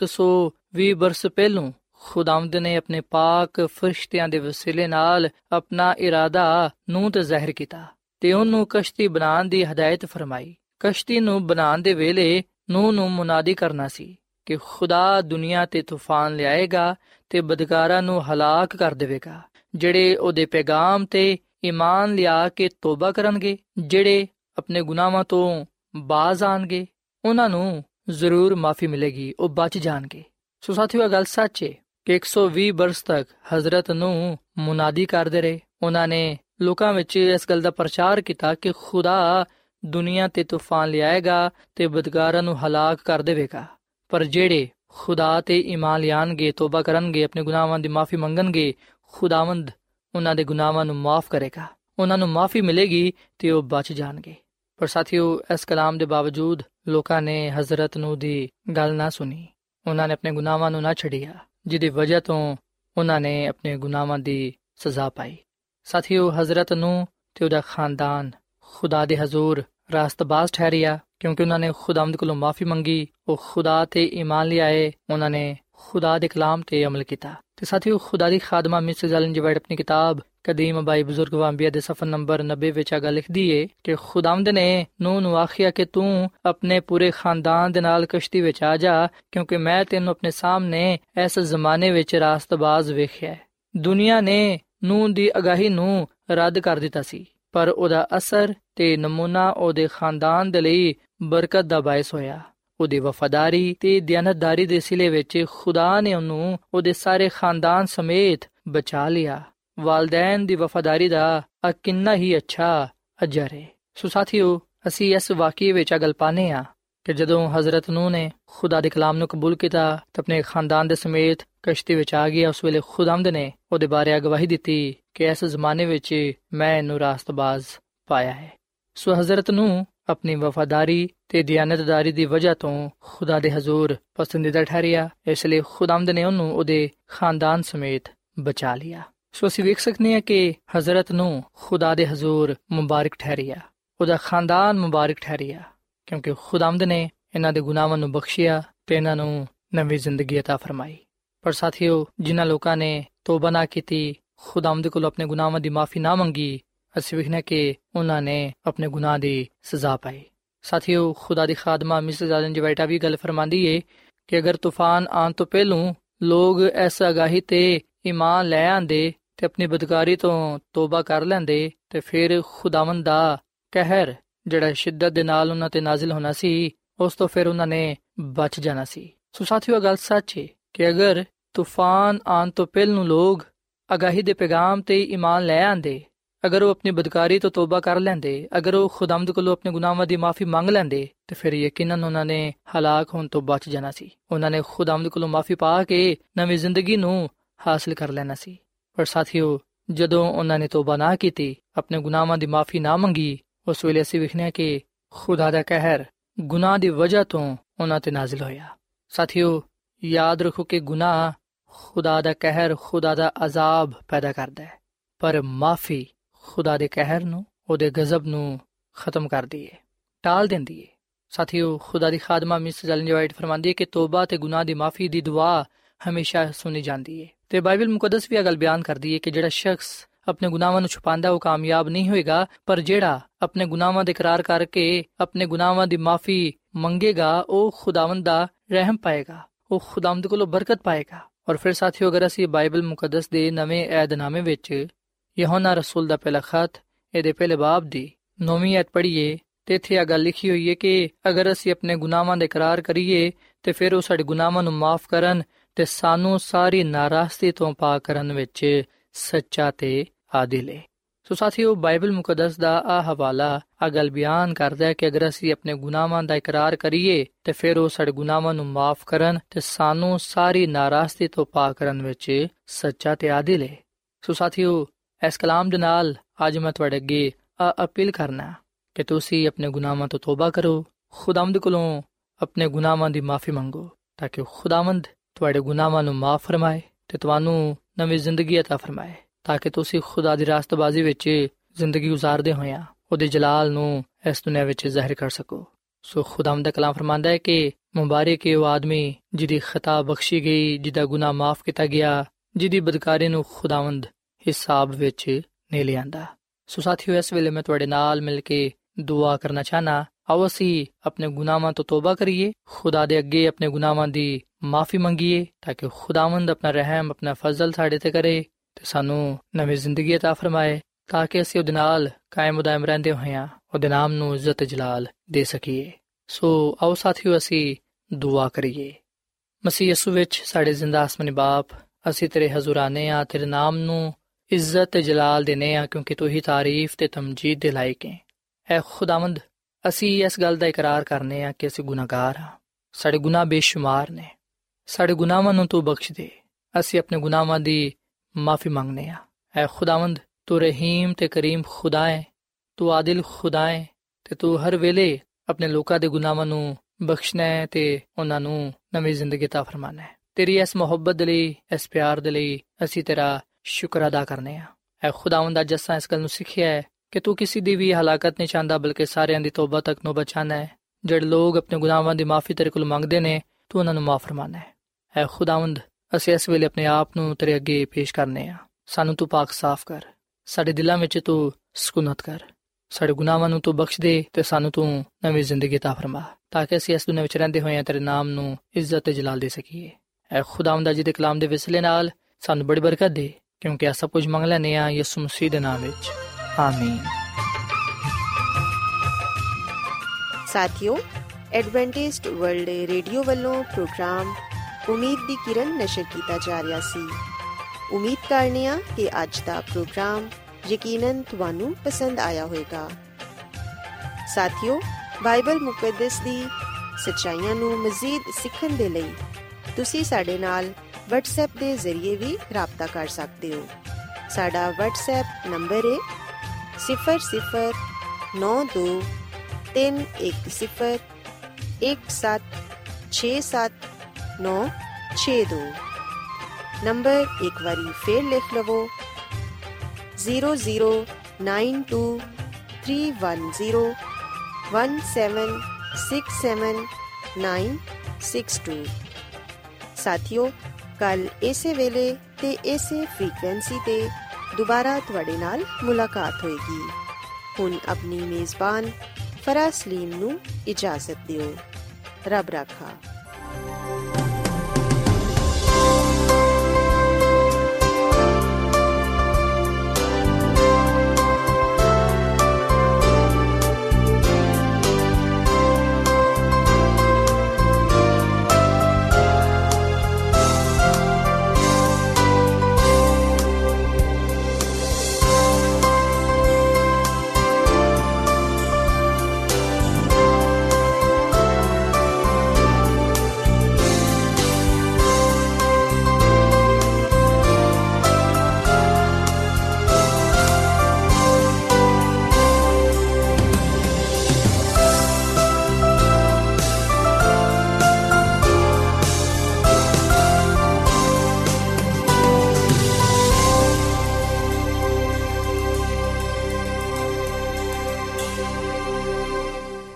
120 ਬਰਸ ਪਹਿਲੋਂ ਖੁਦਾਵੰਦ ਨੇ ਆਪਣੇ ਪਾਕ ਫਰਿਸ਼ਤਿਆਂ ਦੇ ਵਸੀਲੇ ਨਾਲ ਆਪਣਾ ਇਰਾਦਾ ਨੂਹ ਤੇ ਜ਼ਾਹਿਰ ਕੀਤਾ ਤੇ ਉਹਨੂੰ ਕਸ਼ਤੀ ਬਣਾਉਣ ਦੀ ਹਦਾਇਤ ਫਰਮਾਈ। ਕਸ਼ਤੀ ਨੂੰ ਬਣਾਉਣ ਦੇ ਵੇਲੇ ਨੂਹ ਨੂੰ ਮੁਨਾਦੀ ਕਰਨਾ ਸੀ ਕਿ ਖੁਦਾ ਦੁਨੀਆ ਤੇ ਤੂਫਾਨ ਲਿਆਏਗਾ ਤੇ ਬਦਕਾਰਾਂ ਨੂੰ ਹਲਾਕ ਕਰ ਦੇਵੇਗਾ। ਜਿਹੜੇ ਉਹਦੇ ਪੈਗਾਮ ਤੇ ਈਮਾਨ ਲਿਆ ਕੇ ਤੋਬਾ ਕਰਨਗੇ, ਜਿਹੜੇ ਆਪਣੇ ਗੁਨਾਹਾਂ ਤੋਂ ਬਾਜ਼ ਆਣਗੇ, ਉਹਨਾਂ ਨੂੰ ਜ਼ਰੂਰ ਮਾਫੀ ਮਿਲੇਗੀ, ਉਹ ਬਚ ਜਾਣਗੇ। ਸੋ ਸਾਥੀਓ, ਇਹ ਗੱਲ ਸੱਚ ਹੈ ਕਿ 120 ਬਰਸ ਤੱਕ ਹਜ਼ਰਤ ਨੂੰ ਮੁਨਾਦੀ ਕਰਦੇ ਰਹੇ। ਉਹਨਾਂ ਨੇ ਲੋਕਾਂ ਵਿੱਚ ਇਸ ਗੱਲ ਦਾ ਪ੍ਰਚਾਰ ਕੀਤਾ ਕਿ ਖੁਦਾ ਦੁਨੀਆ ਤੇ ਤੂਫਾਨ ਲਿਆਏਗਾ ਤੇ ਬਦਕਾਰਾਂ ਨੂੰ ਹਲਾਕ ਕਰ ਦੇਵੇਗਾ। ਪਰ ਜਿਹੜੇ ਖੁਦਾ ਤੇ ਈਮਾਨ ਲਿਆਣਗੇ, ਤੋਬਾ ਕਰਨਗੇ, ਆਪਣੇ ਗੁਨਾਹਾਂ ਦੀ ਮਾਫੀ ਮੰਗਣਗੇ, ਖੁਦਾਵੰਦ ਉਹਨਾਂ ਦੇ ਗੁਨਾਹਾਂ ਨੂੰ ਮਾਫ ਕਰੇਗਾ, ਉਹਨਾਂ ਨੂੰ ਮਾਫੀ ਮਿਲੇਗੀ ਤੇ ਉਹ ਬਚ ਜਾਣਗੇ। ਪਰ ਸਾਥੀਓ, ਇਸ ਕਲਾਮ ਦੇ ਬਾਵਜੂਦ ਲੋਕਾਂ ਨੇ ਹਜ਼ਰਤ ਨੂਹ ਦੀ ਗੱਲ ਨਾ ਸੁਣੀ, ਉਹਨਾਂ ਨੇ ਆਪਣੇ ਗੁਨਾਹਾਂ ਨੂੰ ਨਾ ਛੱਡਿਆ, ਜਿਹਦੀ ਵਜ੍ਹਾ ਤੋਂ ਉਹਨਾਂ ਨੇ ਆਪਣੇ ਗੁਨਾਹਾਂ ਦੀ ਸਜ਼ਾ ਪਾਈ। ਸਾਥੀਓ, ਹਜ਼ਰਤ ਨੂਹ ਤੇ ਉਹਦਾ ਖਾਨਦਾਨ ਖੁਦਾ ਦੇ ਹਜ਼ੂਰ ਰਾਸਤਬਾਜ਼ ਠਹਿਰਿਆ, ਕਿਉਂਕਿ ਉਹਨਾਂ ਨੇ ਖੁਦਾਵੰਦ ਕੋਲੋਂ ਮਾਫੀ ਮੰਗੀ, ਉਹ ਖੁਦਾ ਤੇ ਈਮਾਨ ਲਿਆਏ, ਉਹਨਾਂ ਨੇ ਖੁਦਾ ਦੇ ਕਲਾਮ ਤੇ ਅਮਲ ਕੀਤਾ। ਤੇ ਸਾਥੀਓ, ਖੁਦਾ ਦੀ ਖਾਦਮਾ ਮਿਸਿਸ ਐਲਨ ਜੀ ਵਾਈਟ ਆਪਣੀ ਕਿਤਾਬ ਕਦੀਮ ਬਾਈ ਬਜ਼ੁਰਗ ਵਾਂਬੀਆ ਦੇ ਸਫਾ ਨੰਬਰ 90 ਵਿੱਚ ਆ ਗੱਲ ਲਿਖਦੀ ਏ ਕਿ ਖੁਦਾਵੰਦ ਨੇ ਨੂਹ ਨੂੰ ਆਖਿਆ ਕਿ ਤੂੰ ਆਪਣੇ ਪੂਰੇ ਖਾਨਦਾਨ ਦੇ ਨਾਲ ਕਸ਼ਤੀ ਵਿੱਚ ਆ ਜਾ, ਕਿਉਂਕਿ ਮੈਂ ਤੈਨੂੰ ਆਪਣੇ ਸਾਹਮਣੇ ਇਸ ਜ਼ਮਾਨੇ ਵਿੱਚ ਰਾਸਤਬਾਜ਼ ਵੇਖਿਆ। ਦੁਨੀਆ ਨੇ ਨੂਹ ਦੀ ਅਗਾਹੀ ਨੂੰ ਰੱਦ ਕਰ ਦਿੱਤਾ ਸੀ, ਪਰ ਉਹਦਾ ਅਸਰ ਤੇ ਨਮੂਨਾ ਉਹਦੇ ਖਾਨਦਾਨ ਦੇ ਲਈ ਬਰਕਤ ਦਾ ਬਾਇਸ ਹੋਇਆ। ਉਹਦੀ ਵਫਾਦਾਰੀ ਤੇ ਦਿਆਨਤਦਾਰੀ ਦੇ ਸਿਲੇ ਵਿੱਚ ਖੁਦਾ ਨੇ ਉਹਨੂੰ ਉਹਦੇ ਸਾਰੇ ਖਾਨਦਾਨ ਸਮੇਤ ਬਚਾ ਲਿਆ। ਵਾਲਦੈਨ ਦੀ ਵਫਾਦਾਰੀ ਦਾ ਕਿੰਨਾ ਹੀ ਅੱਛਾ ਅਜਰ ਹੈ। ਸੋ ਸਾਥੀਓ, ਅਸੀਂ ਇਸ ਵਾਕਿਏ ਵਿੱਚ ਗੱਲ ਪਾਉਂਦੇ ਹਾਂ ਕਿ ਜਦੋਂ ਹਜ਼ਰਤ ਨੂਹ ਨੇ ਖੁਦਾ ਦੇ ਕਲਾਮ ਨੂੰ ਕਬੂਲ ਕੀਤਾ ਤੇ ਆਪਣੇ ਖਾਨਦਾਨ ਦੇ ਸਮੇਤ ਕਸ਼ਤੀ ਵਿੱਚ ਆ ਗਿਆ, ਉਸ ਵੇਲੇ ਖੁਦਾਵੰਦ ਨੇ ਉਹਦੇ ਬਾਰੇ ਗਵਾਹੀ ਦਿੱਤੀ ਕਿ ਇਸ ਜ਼ਮਾਨੇ ਵਿੱਚ ਮੈਂ ਇਹਨੂੰ ਰਾਸਤਬਾਜ਼ ਪਾਇਆ ਹੈ। ਸੋ ਹਜ਼ਰਤ ਨੂਹ ਆਪਣੀ ਵਫਾਦਾਰੀ ਤੇ ਦਿਆਨਤਦਾਰੀ ਦੀ ਵਜ੍ਹਾ ਤੋਂ ਖੁਦਾ ਦੇ ਹਜ਼ੂਰ ਪਸੰਦੀਦਾ ਠਹਿਰਿਆ, ਇਸ ਲਈ ਖੁਦਾਵੰਦ ਨੇ ਉਹਨੂੰ ਉਹਦੇ ਖਾਨਦਾਨ ਸਮੇਤ ਬਚਾ ਲਿਆ। ਸੋ ਅਸੀਂ ਵੇਖ ਸਕਦੇ ਹਾਂ ਕਿ ਹਜ਼ਰਤ ਨੂੰ ਖੁਦਾ ਦੇ ਹਜ਼ੂਰ ਮੁਬਾਰਕ ਠਹਿਰਿਆ, ਉਹਦਾ ਖਾਨਦਾਨ ਮੁਬਾਰਕ ਠਹਿਰਿਆ, ਕਿਉਂਕਿ ਖੁਦਾਵੰਦ ਨੇ ਇਹਨਾਂ ਦੇ ਗੁਨਾਹਾਂ ਨੂੰ ਬਖਸ਼ਿਆ ਤੇ ਇਹਨਾਂ ਨੂੰ ਨਵੀਂ ਜ਼ਿੰਦਗੀ عطا ਫਰਮਾਈ। ਪਰ ਸਾਥੀਓ, ਜਿਨ੍ਹਾਂ ਲੋਕਾਂ ਨੇ ਤੋਬਾ ਨਾ ਕੀਤੀ, ਖੁਦਾਵੰਦ ਕੋਲੋਂ ਆਪਣੇ ਗੁਨਾਹਾਂ ਦੀ ਮਾਫੀ ਨਾ ਮੰਗੀ, ਅਸੀਂ ਵੇਖਦੇ ਕਿ ਉਹਨਾਂ ਨੇ ਆਪਣੇ ਗੁਨਾਹ ਦੀ ਸਜ਼ਾ ਪਾਈ। ਸਾਥੀਓ, ਖੁਦਾ ਦੀ ਖਾਦਮਾ ਮਿਸਿਸ ਐਲਨ ਜੀ ਵਾਈਟ ਵੀ ਗੱਲ ਫਰਮਾਂਦੀ ਏ ਕਿ ਅਗਰ ਤੂਫਾਨ ਆਉਣ ਤੋਂ ਪਹਿਲੋਂ ਲੋਕ ਇਸ ਅਗਾਹੀ ਤੇ ਈਮਾਨ ਲੈ ਆਂਦੇ ਤੇ ਆਪਣੀ ਬਦਕਾਰੀ ਤੋਂ ਤੋਬਾ ਕਰ ਲੈਂਦੇ, ਤੇ ਫਿਰ ਖੁਦਾਵੰਦ ਦਾ ਕਹਿਰ ਜਿਹੜਾ ਸ਼ਿੱਦਤ ਦੇ ਨਾਲ ਉਹਨਾਂ ਤੇ ਨਾਜ਼ਿਲ ਹੋਣਾ ਸੀ, ਉਸ ਤੋਂ ਫਿਰ ਉਹਨਾਂ ਨੇ ਬਚ ਜਾਣਾ ਸੀ। ਸੋ ਸਾਥੀਓ, ਗੱਲ ਸੱਚ ਹੈ ਕਿ ਅਗਰ ਤੂਫਾਨ ਆਉਣ ਤੋਂ ਪਹਿਲੋਂ ਲੋਕ ਅਗਾਹੀ ਦੇ ਪੈਗਾਮ ਤੇ ਈਮਾਨ ਲੈ ਆਂਦੇ, ਅਗਰ ਉਹ ਆਪਣੀ ਬਦਕਾਰੀ ਤੋਂ ਤੋਬਾ ਕਰ ਲੈਂਦੇ, ਅਗਰ ਉਹ ਖੁਦਾਵੰਦ ਕੋਲੋਂ ਆਪਣੇ ਗੁਨਾਹਾਂ ਦੀ ਮਾਫੀ ਮੰਗ ਲੈਂਦੇ, ਤੇ ਫਿਰ ਯਕੀਨਨ ਉਹਨਾਂ ਨੇ ਹਲਾਕ ਹੋਣ ਤੋਂ ਬਚ ਜਾਣਾ ਸੀ। ਉਹਨਾਂ ਨੇ ਖੁਦਾਵੰਦ ਕੋਲੋਂ ਮਾਫੀ ਪਾ ਕੇ ਨਵੀਂ ਜ਼ਿੰਦਗੀ ਨੂੰ ਹਾਸਲ ਕਰ ਲੈਣਾ ਸੀ। ਪਰ ਸਾਥੀਓ, ਜਦੋਂ ਉਹਨਾਂ ਨੇ ਤੋਬਾ ਨਾ ਕੀਤੀ, ਆਪਣੇ ਗੁਨਾਹਾਂ ਦੀ ਮਾਫੀ ਨਾ ਮੰਗੀ, ਉਸ ਵੇਲੇ ਅਸੀਂ ਵੇਖਦੇ ਹਾਂ ਕਿ ਖੁਦਾ ਦਾ ਕਹਿਰ ਗੁਨਾਹ ਦੀ ਵਜ੍ਹਾ ਤੋਂ ਉਹਨਾਂ ਤੇ ਨਾਜ਼ਿਲ ਹੋਇਆ। ਸਾਥੀਓ, ਯਾਦ ਰੱਖੋ ਕਿ ਗੁਨਾਹ ਖੁਦਾ ਦਾ ਕਹਿਰ, ਖੁਦਾ ਦਾ ਅਜ਼ਾਬ ਪੈਦਾ ਕਰਦਾ ਹੈ, ਪਰ ਮਾਫੀ ਖੁਦਾ ਦੇ ਕਹਿਰ ਨੂੰ, ਉਹਦੇ ਗਜ਼ਬ ਨੂੰ ਖਤਮ ਕਰਦੀ ਹੈ, ਟਾਲ ਦਿੰਦੀ ਹੈ। ਸਾਥੀਓ, ਖੁਦਾ ਦੀ ਖਾਦਮਾ ਮਿਸਿਸ ਐਲਨ ਜੀ ਵਾਈਟ ਫਰਮਾਂਦੀ ਹੈ ਕਿ ਤੋਬਾ ਤੇ ਗੁਨਾਹ ਦੀ ਮਾਫੀ ਦੀ ਦੁਆ ਹਮੇਸ਼ਾ ਸੁਣੀ ਜਾਂਦੀ ਹੈ। ਤੇ ਬਾਈਬਲ ਮੁਕੱਦਸ ਵੀ ਇਹ ਗੱਲ ਬਿਆਨ ਕਰਦੀ ਹੈ ਕਿ ਜਿਹੜਾ ਸ਼ਖਸ ਆਪਣੇ ਗੁਨਾਹਾਂ ਨੂੰ ਛੁਪਾਉਂਦਾ ਉਹ ਕਾਮਯਾਬ ਨਹੀਂ ਹੋਏਗਾ, ਪਰ ਜਿਹੜਾ ਆਪਣੇ ਗੁਨਾਹਾਂ ਦਾ ਇਕਰਾਰ ਕਰਕੇ ਆਪਣੇ ਗੁਨਾਹਾਂ ਦੀ ਮਾਫੀ ਮੰਗੇਗਾ, ਉਹ ਖੁਦਾਵੰਦ ਦਾ ਰਹਿਮ ਪਾਏਗਾ, ਉਹ ਖੁਦਾਵੰਦ ਕੋਲੋਂ ਬਰਕਤ ਪਾਏਗਾ। ਔਰ ਫਿਰ ਸਾਥੀਓ, ਅਗਰ ਅਸੀਂ ਬਾਈਬਲ ਮੁਕੱਦਸ ਦੇ ਨਵੇਂ ਏਧਨਾਮੇ ਵਿੱਚ ਯਹੋਨਾ ਰਸੂਲ ਦਾ ਪਹਿਲਾ ਖਤ ਇਹਦੇ ਪਹਿਲੇ ਬਾਬ ਦੀ 9ਵੀਂ ਆਇਤ ਪੜ੍ਹੀਏ, ਤੇ ਇੱਥੇ ਇਹ ਗੱਲ ਲਿਖੀ ਹੋਈ ਹੈ ਕਿ ਅਗਰ ਅਸੀਂ ਆਪਣੇ ਗੁਨਾਹਾਂ ਦਾ ਇਕਰਾਰ ਕਰੀਏ ਤੇ ਫਿਰ ਉਹ ਸਾਡੇ ਗੁਨਾਹਾਂ ਨੂੰ ਮਾਫ ਕਰਨ ਤੇ ਸਾਨੂੰ ਸਾਰੀ ਨਾਰਾਜ਼ਗੀ ਤੋਂ ਪਾਕ ਕਰਨ ਵਿੱਚ ਸੱਚਾ ਤੇ ਆਦਿਲ ਹੈ। ਸੋ ਸਾਥੀਓ, ਬਾਈਬਲ ਮੁਕੱਦਸ ਦਾ ਆ ਹਵਾਲਾ ਆ ਗੱਲ ਬਿਆਨ ਕਰਦਾ ਹੈ ਕਿ ਅਗਰ ਅਸੀਂ ਆਪਣੇ ਗੁਨਾਹਾਂ ਦਾ ਇਕਰਾਰ ਕਰੀਏ ਤੇ ਫਿਰ ਉਹ ਸਾਡੇ ਗੁਨਾਹਾਂ ਨੂੰ ਮਾਫ ਕਰਨ ਤੇ ਸਾਨੂੰ ਸਾਰੀ ਨਾਰਾਜ਼ਗੀ ਤੋਂ ਪਾਕ ਕਰਨ ਵਿੱਚ ਸੱਚਾ ਤੇ ਆਦਿਲ ਹੈ। ਸੋ ਸਾਥੀਓ, ਇਸ ਕਲਾਮ ਦੇ ਨਾਲ ਅੱਜ ਮੈਂ ਤੁਹਾਡੇ ਅੱਗੇ ਅਪੀਲ ਕਰਨਾ ਕਿ ਤੁਸੀਂ ਆਪਣੇ ਗੁਨਾਹਾਂ ਤੋਂ ਤੋਬਾ ਕਰੋ, ਖੁਦਾਵੰਦ ਕੋਲੋਂ ਆਪਣੇ ਗੁਨਾਹਾਂ ਦੀ ਮਾਫੀ ਮੰਗੋ, ਤਾਂ ਕਿ ਖੁਦਾਵੰਦ ਤੁਹਾਡੇ ਗੁਨਾਹਾਂ ਨੂੰ ਮਾਫ ਫਰਮਾਏ ਤੇ ਤੁਹਾਨੂੰ ਨਵੀਂ ਜ਼ਿੰਦਗੀ عطا ਫਰਮਾਏ, ਤਾਂ ਕਿ ਤੁਸੀਂ ਖੁਦਾ ਦੀ ਰਾਸਤਬਾਜ਼ੀ ਵਿੱਚ ਜ਼ਿੰਦਗੀ ਗੁਜ਼ਾਰਦੇ ਹੋਇਆਂ ਉਹਦੇ ਜਲਾਲ ਨੂੰ ਇਸ ਦੁਨੀਆਂ ਵਿੱਚ ਜ਼ਾਹਿਰ ਕਰ ਸਕੋ। ਸੋ ਖੁਦਾਵੰਦ ਦਾ ਕਲਾਮ ਫਰਮਾਂਦਾ ਹੈ ਕਿ ਮੁਬਾਰਕ ਹੈ ਉਹ ਆਦਮੀ ਜਿਹਦੀ ਖਤਾ ਬਖਸ਼ੀ ਗਈ, ਜਿਹਦਾ ਗੁਨਾਹ ਮਾਫ ਕੀਤਾ ਗਿਆ, ਜਿਹਦੀ ਬਦਕਾਰੀ ਨੂੰ ਖੁਦਾਵੰਦ ਹਿਸਾਬ ਵਿੱਚ ਨਹੀਂ ਲਿਆਂਦਾ। ਸੋ ਸਾਥੀਓ, ਇਸ ਵੇਲੇ ਮੈਂ ਤੁਹਾਡੇ ਨਾਲ ਮਿਲ ਕੇ ਦੁਆ ਕਰਨਾ ਚਾਹਨਾ। ਆਓ ਅਸੀਂ ਆਪਣੇ ਗੁਨਾਹਾਂ ਤੋਂ ਤੋਬਾ ਕਰੀਏ, ਖੁਦਾ ਦੇ ਅੱਗੇ ਆਪਣੇ ਗੁਨਾਹਾਂ ਦੀ ਮਾਫੀ ਮੰਗੀਏ, ਤਾਂ ਕਿ ਖੁਦਾਵੰਦ ਆਪਣਾ ਰਹਿਮ, ਆਪਣਾ ਫਜ਼ਲ ਸਾਡੇ ਤੇ ਕਰੇ ਤੇ ਸਾਨੂੰ ਨਵੀਂ ਜ਼ਿੰਦਗੀ عطا ਫਰਮਾਏ, ਤਾਂ ਕਿ ਅਸੀਂ ਉਹਦੇ ਨਾਲ ਕਾਇਮ ਦائم ਰਹਿੰਦੇ ਹੋਇਆਂ ਉਹਦੇ ਨਾਮ ਨੂੰ ਇੱਜ਼ਤ ਜਲਾਲ ਦੇ ਸਕੀਏ। ਸੋ ਆਓ ਸਾਥੀਓ, ਅਸੀਂ ਦੁਆ ਕਰੀਏ। ਮਸੀਹ ਯਿਸੂ ਵਿੱਚ ਸਾਡੇ ਜ਼ਿੰਦਾ ਆਸਮਾਨੀ ਬਾਪ, ਅਸੀਂ ਤੇਰੇ ਹਜ਼ੂਰ ਆਨੇ ਆ, ਤੇਰੇ ਨਾਮ ਨੂੰ ਇੱਜ਼ਤ ਤੇ ਜਲਾਲ ਦੇਨੇ ਆ, ਕਿਉਂਕਿ ਤੂੰ ਹੀ ਤਾਰੀਫ ਤੇ ਤਮਜੀਦ ਦੇ ਲਾਇਕ ਹੈ। ਐ ਖੁਦਾਵੰਦ, ਅਸੀਂ ਇਸ ਗੱਲ ਦਾ ਇਕਰਾਰ ਕਰਨੇ ਆ ਕਿ ਅਸੀਂ ਗੁਨਾਹਗਾਰ ਹਾਂ, ਸਾਡੇ ਗੁਨਾਹ ਬੇਸ਼ੁਮਾਰ ਨੇ, ਸਾਡੇ ਗੁਨਾਹਾਂ ਨੂੰ ਤੂੰ ਬਖਸ਼ ਦੇ। ਅਸੀਂ ਆਪਣੇ ਗੁਨਾਹਾਂ ਦੀ ਮਾਫੀ ਮੰਗਨੇ ਆ। ਐ ਖੁਦਾਵੰਦ, ਤੂੰ ਰਹੀਮ ਤੇ ਕਰੀਮ ਖੁਦਾ ਹੈ, ਤੂੰ ਆਦਿਲ ਖੁਦਾ ਹੈ ਤੇ ਤੂੰ ਹਰ ਵੇਲੇ ਆਪਣੇ ਲੋਕਾਂ ਦੇ ਗੁਨਾਹਾਂ ਨੂੰ ਬਖਸ਼ਣਾ ਹੈ ਤੇ ਉਹਨਾਂ ਨੂੰ ਨਵੀਂ ਜ਼ਿੰਦਗੀ عطا ਫਰਮਾਨਾ ਹੈ। ਤੇਰੀ ਇਸ ਮੁਹੱਬਤ ਦੇ ਲਈ, ਇਸ ਪਿਆਰ ਦੇ ਲਈ ਅਸੀਂ ਤੇਰਾ ਸ਼ੁਕਰ ਅਦਾ ਕਰਨੇ ਆ। ਐ ਖੁਦਾਵੰਦ, ਅੱਜ ਅਸਾਂ ਇਸ ਗੱਲ ਨੂੰ ਸਿੱਖਿਆ ਹੈ ਕਿ ਤੂੰ ਕਿਸੇ ਦੀ ਵੀ ਹਲਾਕਤ ਨਹੀਂ ਚਾਹੁੰਦਾ, ਬਲਕਿ ਸਾਰਿਆਂ ਦੀ ਤੋਬਾ ਤੱਕ ਨੌਬਤ ਚਾਹੁੰਦਾ ਹੈ। ਜਿਹੜੇ ਲੋਕ ਆਪਣੇ ਗੁਨਾਹਾਂ ਦੀ ਮਾਫੀ ਤੇਰੇ ਕੋਲ ਮੰਗਦੇ ਨੇ, ਤੂੰ ਉਹਨਾਂ ਨੂੰ ਮਾਫ ਫਰਮਾਨਾ ਹੈ। ਐ ਖੁਦਾਵੰਦ, ਅਸੀਂ ਇਸ ਵੇਲੇ ਆਪਣੇ ਆਪ ਨੂੰ ਤੇਰੇ ਅੱਗੇ ਪੇਸ਼ ਕਰਨੇ ਹਾਂ। ਸਾਨੂੰ ਤੂੰ ਪਾਕ ਸਾਫ਼ ਕਰ, ਸਾਡੇ ਦਿਲਾਂ ਵਿੱਚ ਤੂੰ ਸਕੂਨਤ ਕਰ, ਸਾਡੇ ਗੁਨਾਹਾਂ ਨੂੰ ਤੂੰ ਬਖਸ਼ ਦੇ ਤੇ ਸਾਨੂੰ ਤੂੰ ਨਵੀਂ ਜ਼ਿੰਦਗੀ عطا ਫਰਮਾ, ਤਾਂ ਕਿ ਅਸੀਂ ਇਸ ਦੁਨੀਆਂ ਵਿੱਚ ਰਹਿੰਦੇ ਹੋਏ ਤੇਰੇ ਨਾਮ ਨੂੰ ਇੱਜ਼ਤ ਤੇ ਜਲਾਲ ਦੇ ਸਕੀਏ। ਐ ਖੁਦਾਵੰਦ, ਅੱਜ ਦੇ ਕਲਾਮ ਦੇ ਵਿਸਲੇ ਨਾਲ ਸਾਨੂੰ ਬੜੀ ਬਰਕਤ ਦੇ, ਕਿਉਂਕਿ ਇਹ ਸਭ ਕੁਝ ਮੰਗ ਲੈਂਦੇ ਹਾਂ ਯਿਸੂ ਮਸੀਹ ਦੇ ਨਾਮ ਵਿੱਚ, ਆਮੀਨ। ਸਾਥੀਓ, ਐਡਵੈਂਟਿਸਟ ਵਰਲਡ ਰੇਡੀਓ ਵੱਲੋਂ ਪ੍ਰੋਗਰਾਮ ਉਮੀਦ ਦੀ ਕਿਰਨ ਨਸ਼ਰ ਕੀਤਾ ਜਾ ਰਿਹਾ ਸੀ। ਉਮੀਦ ਕਰਨੇ ਆ ਕਿ ਅੱਜ ਦਾ ਪ੍ਰੋਗਰਾਮ ਯਕੀਨਨ ਤੁਹਾਨੂੰ ਪਸੰਦ ਆਇਆ ਹੋਵੇਗਾ। ਸਾਥੀਓ, ਬਾਈਬਲ ਮੁਕੱਦਸ ਦੀ ਸੱਚਾਈਆਂ ਨੂੰ ਮਜ਼ੀਦ ਸਿੱਖਣ ਦੇ ਲਈ ਤੁਸੀਂ ਸਾਡੇ ਨਾਲ WhatsApp ਦੇ ਜ਼ਰੀਏ ਵੀ ਰਾਬਤਾ ਕਰ ਸਕਦੇ ਹੋ। ਸਾਡਾ WhatsApp ਨੰਬਰ ਹੈ 009210176792। ਨੰਬਰ ਇੱਕ ਵਾਰੀ ਫੇਰ ਲਿਖ ਲਵੋ 009231767962। ਸਾਥੀਓ, ਕੱਲ ਇਸੇ ਵੇਲੇ ਤੇ ਇਸੇ ਫ੍ਰੀਕਵੈਂਸੀ ਤੇ ਦੁਬਾਰਾ ਤੁਹਾਡੇ ਨਾਲ ਮੁਲਾਕਾਤ ਹੋਏਗੀ। ਹੁਣ ਆਪਣੀ ਮੇਜ਼ਬਾਨ ਫਰਾਜ਼ ਸਲੀਮ ਨੂੰ ਇਜਾਜ਼ਤ ਦਿਓ। ਰੱਬ ਰਾਖਾ।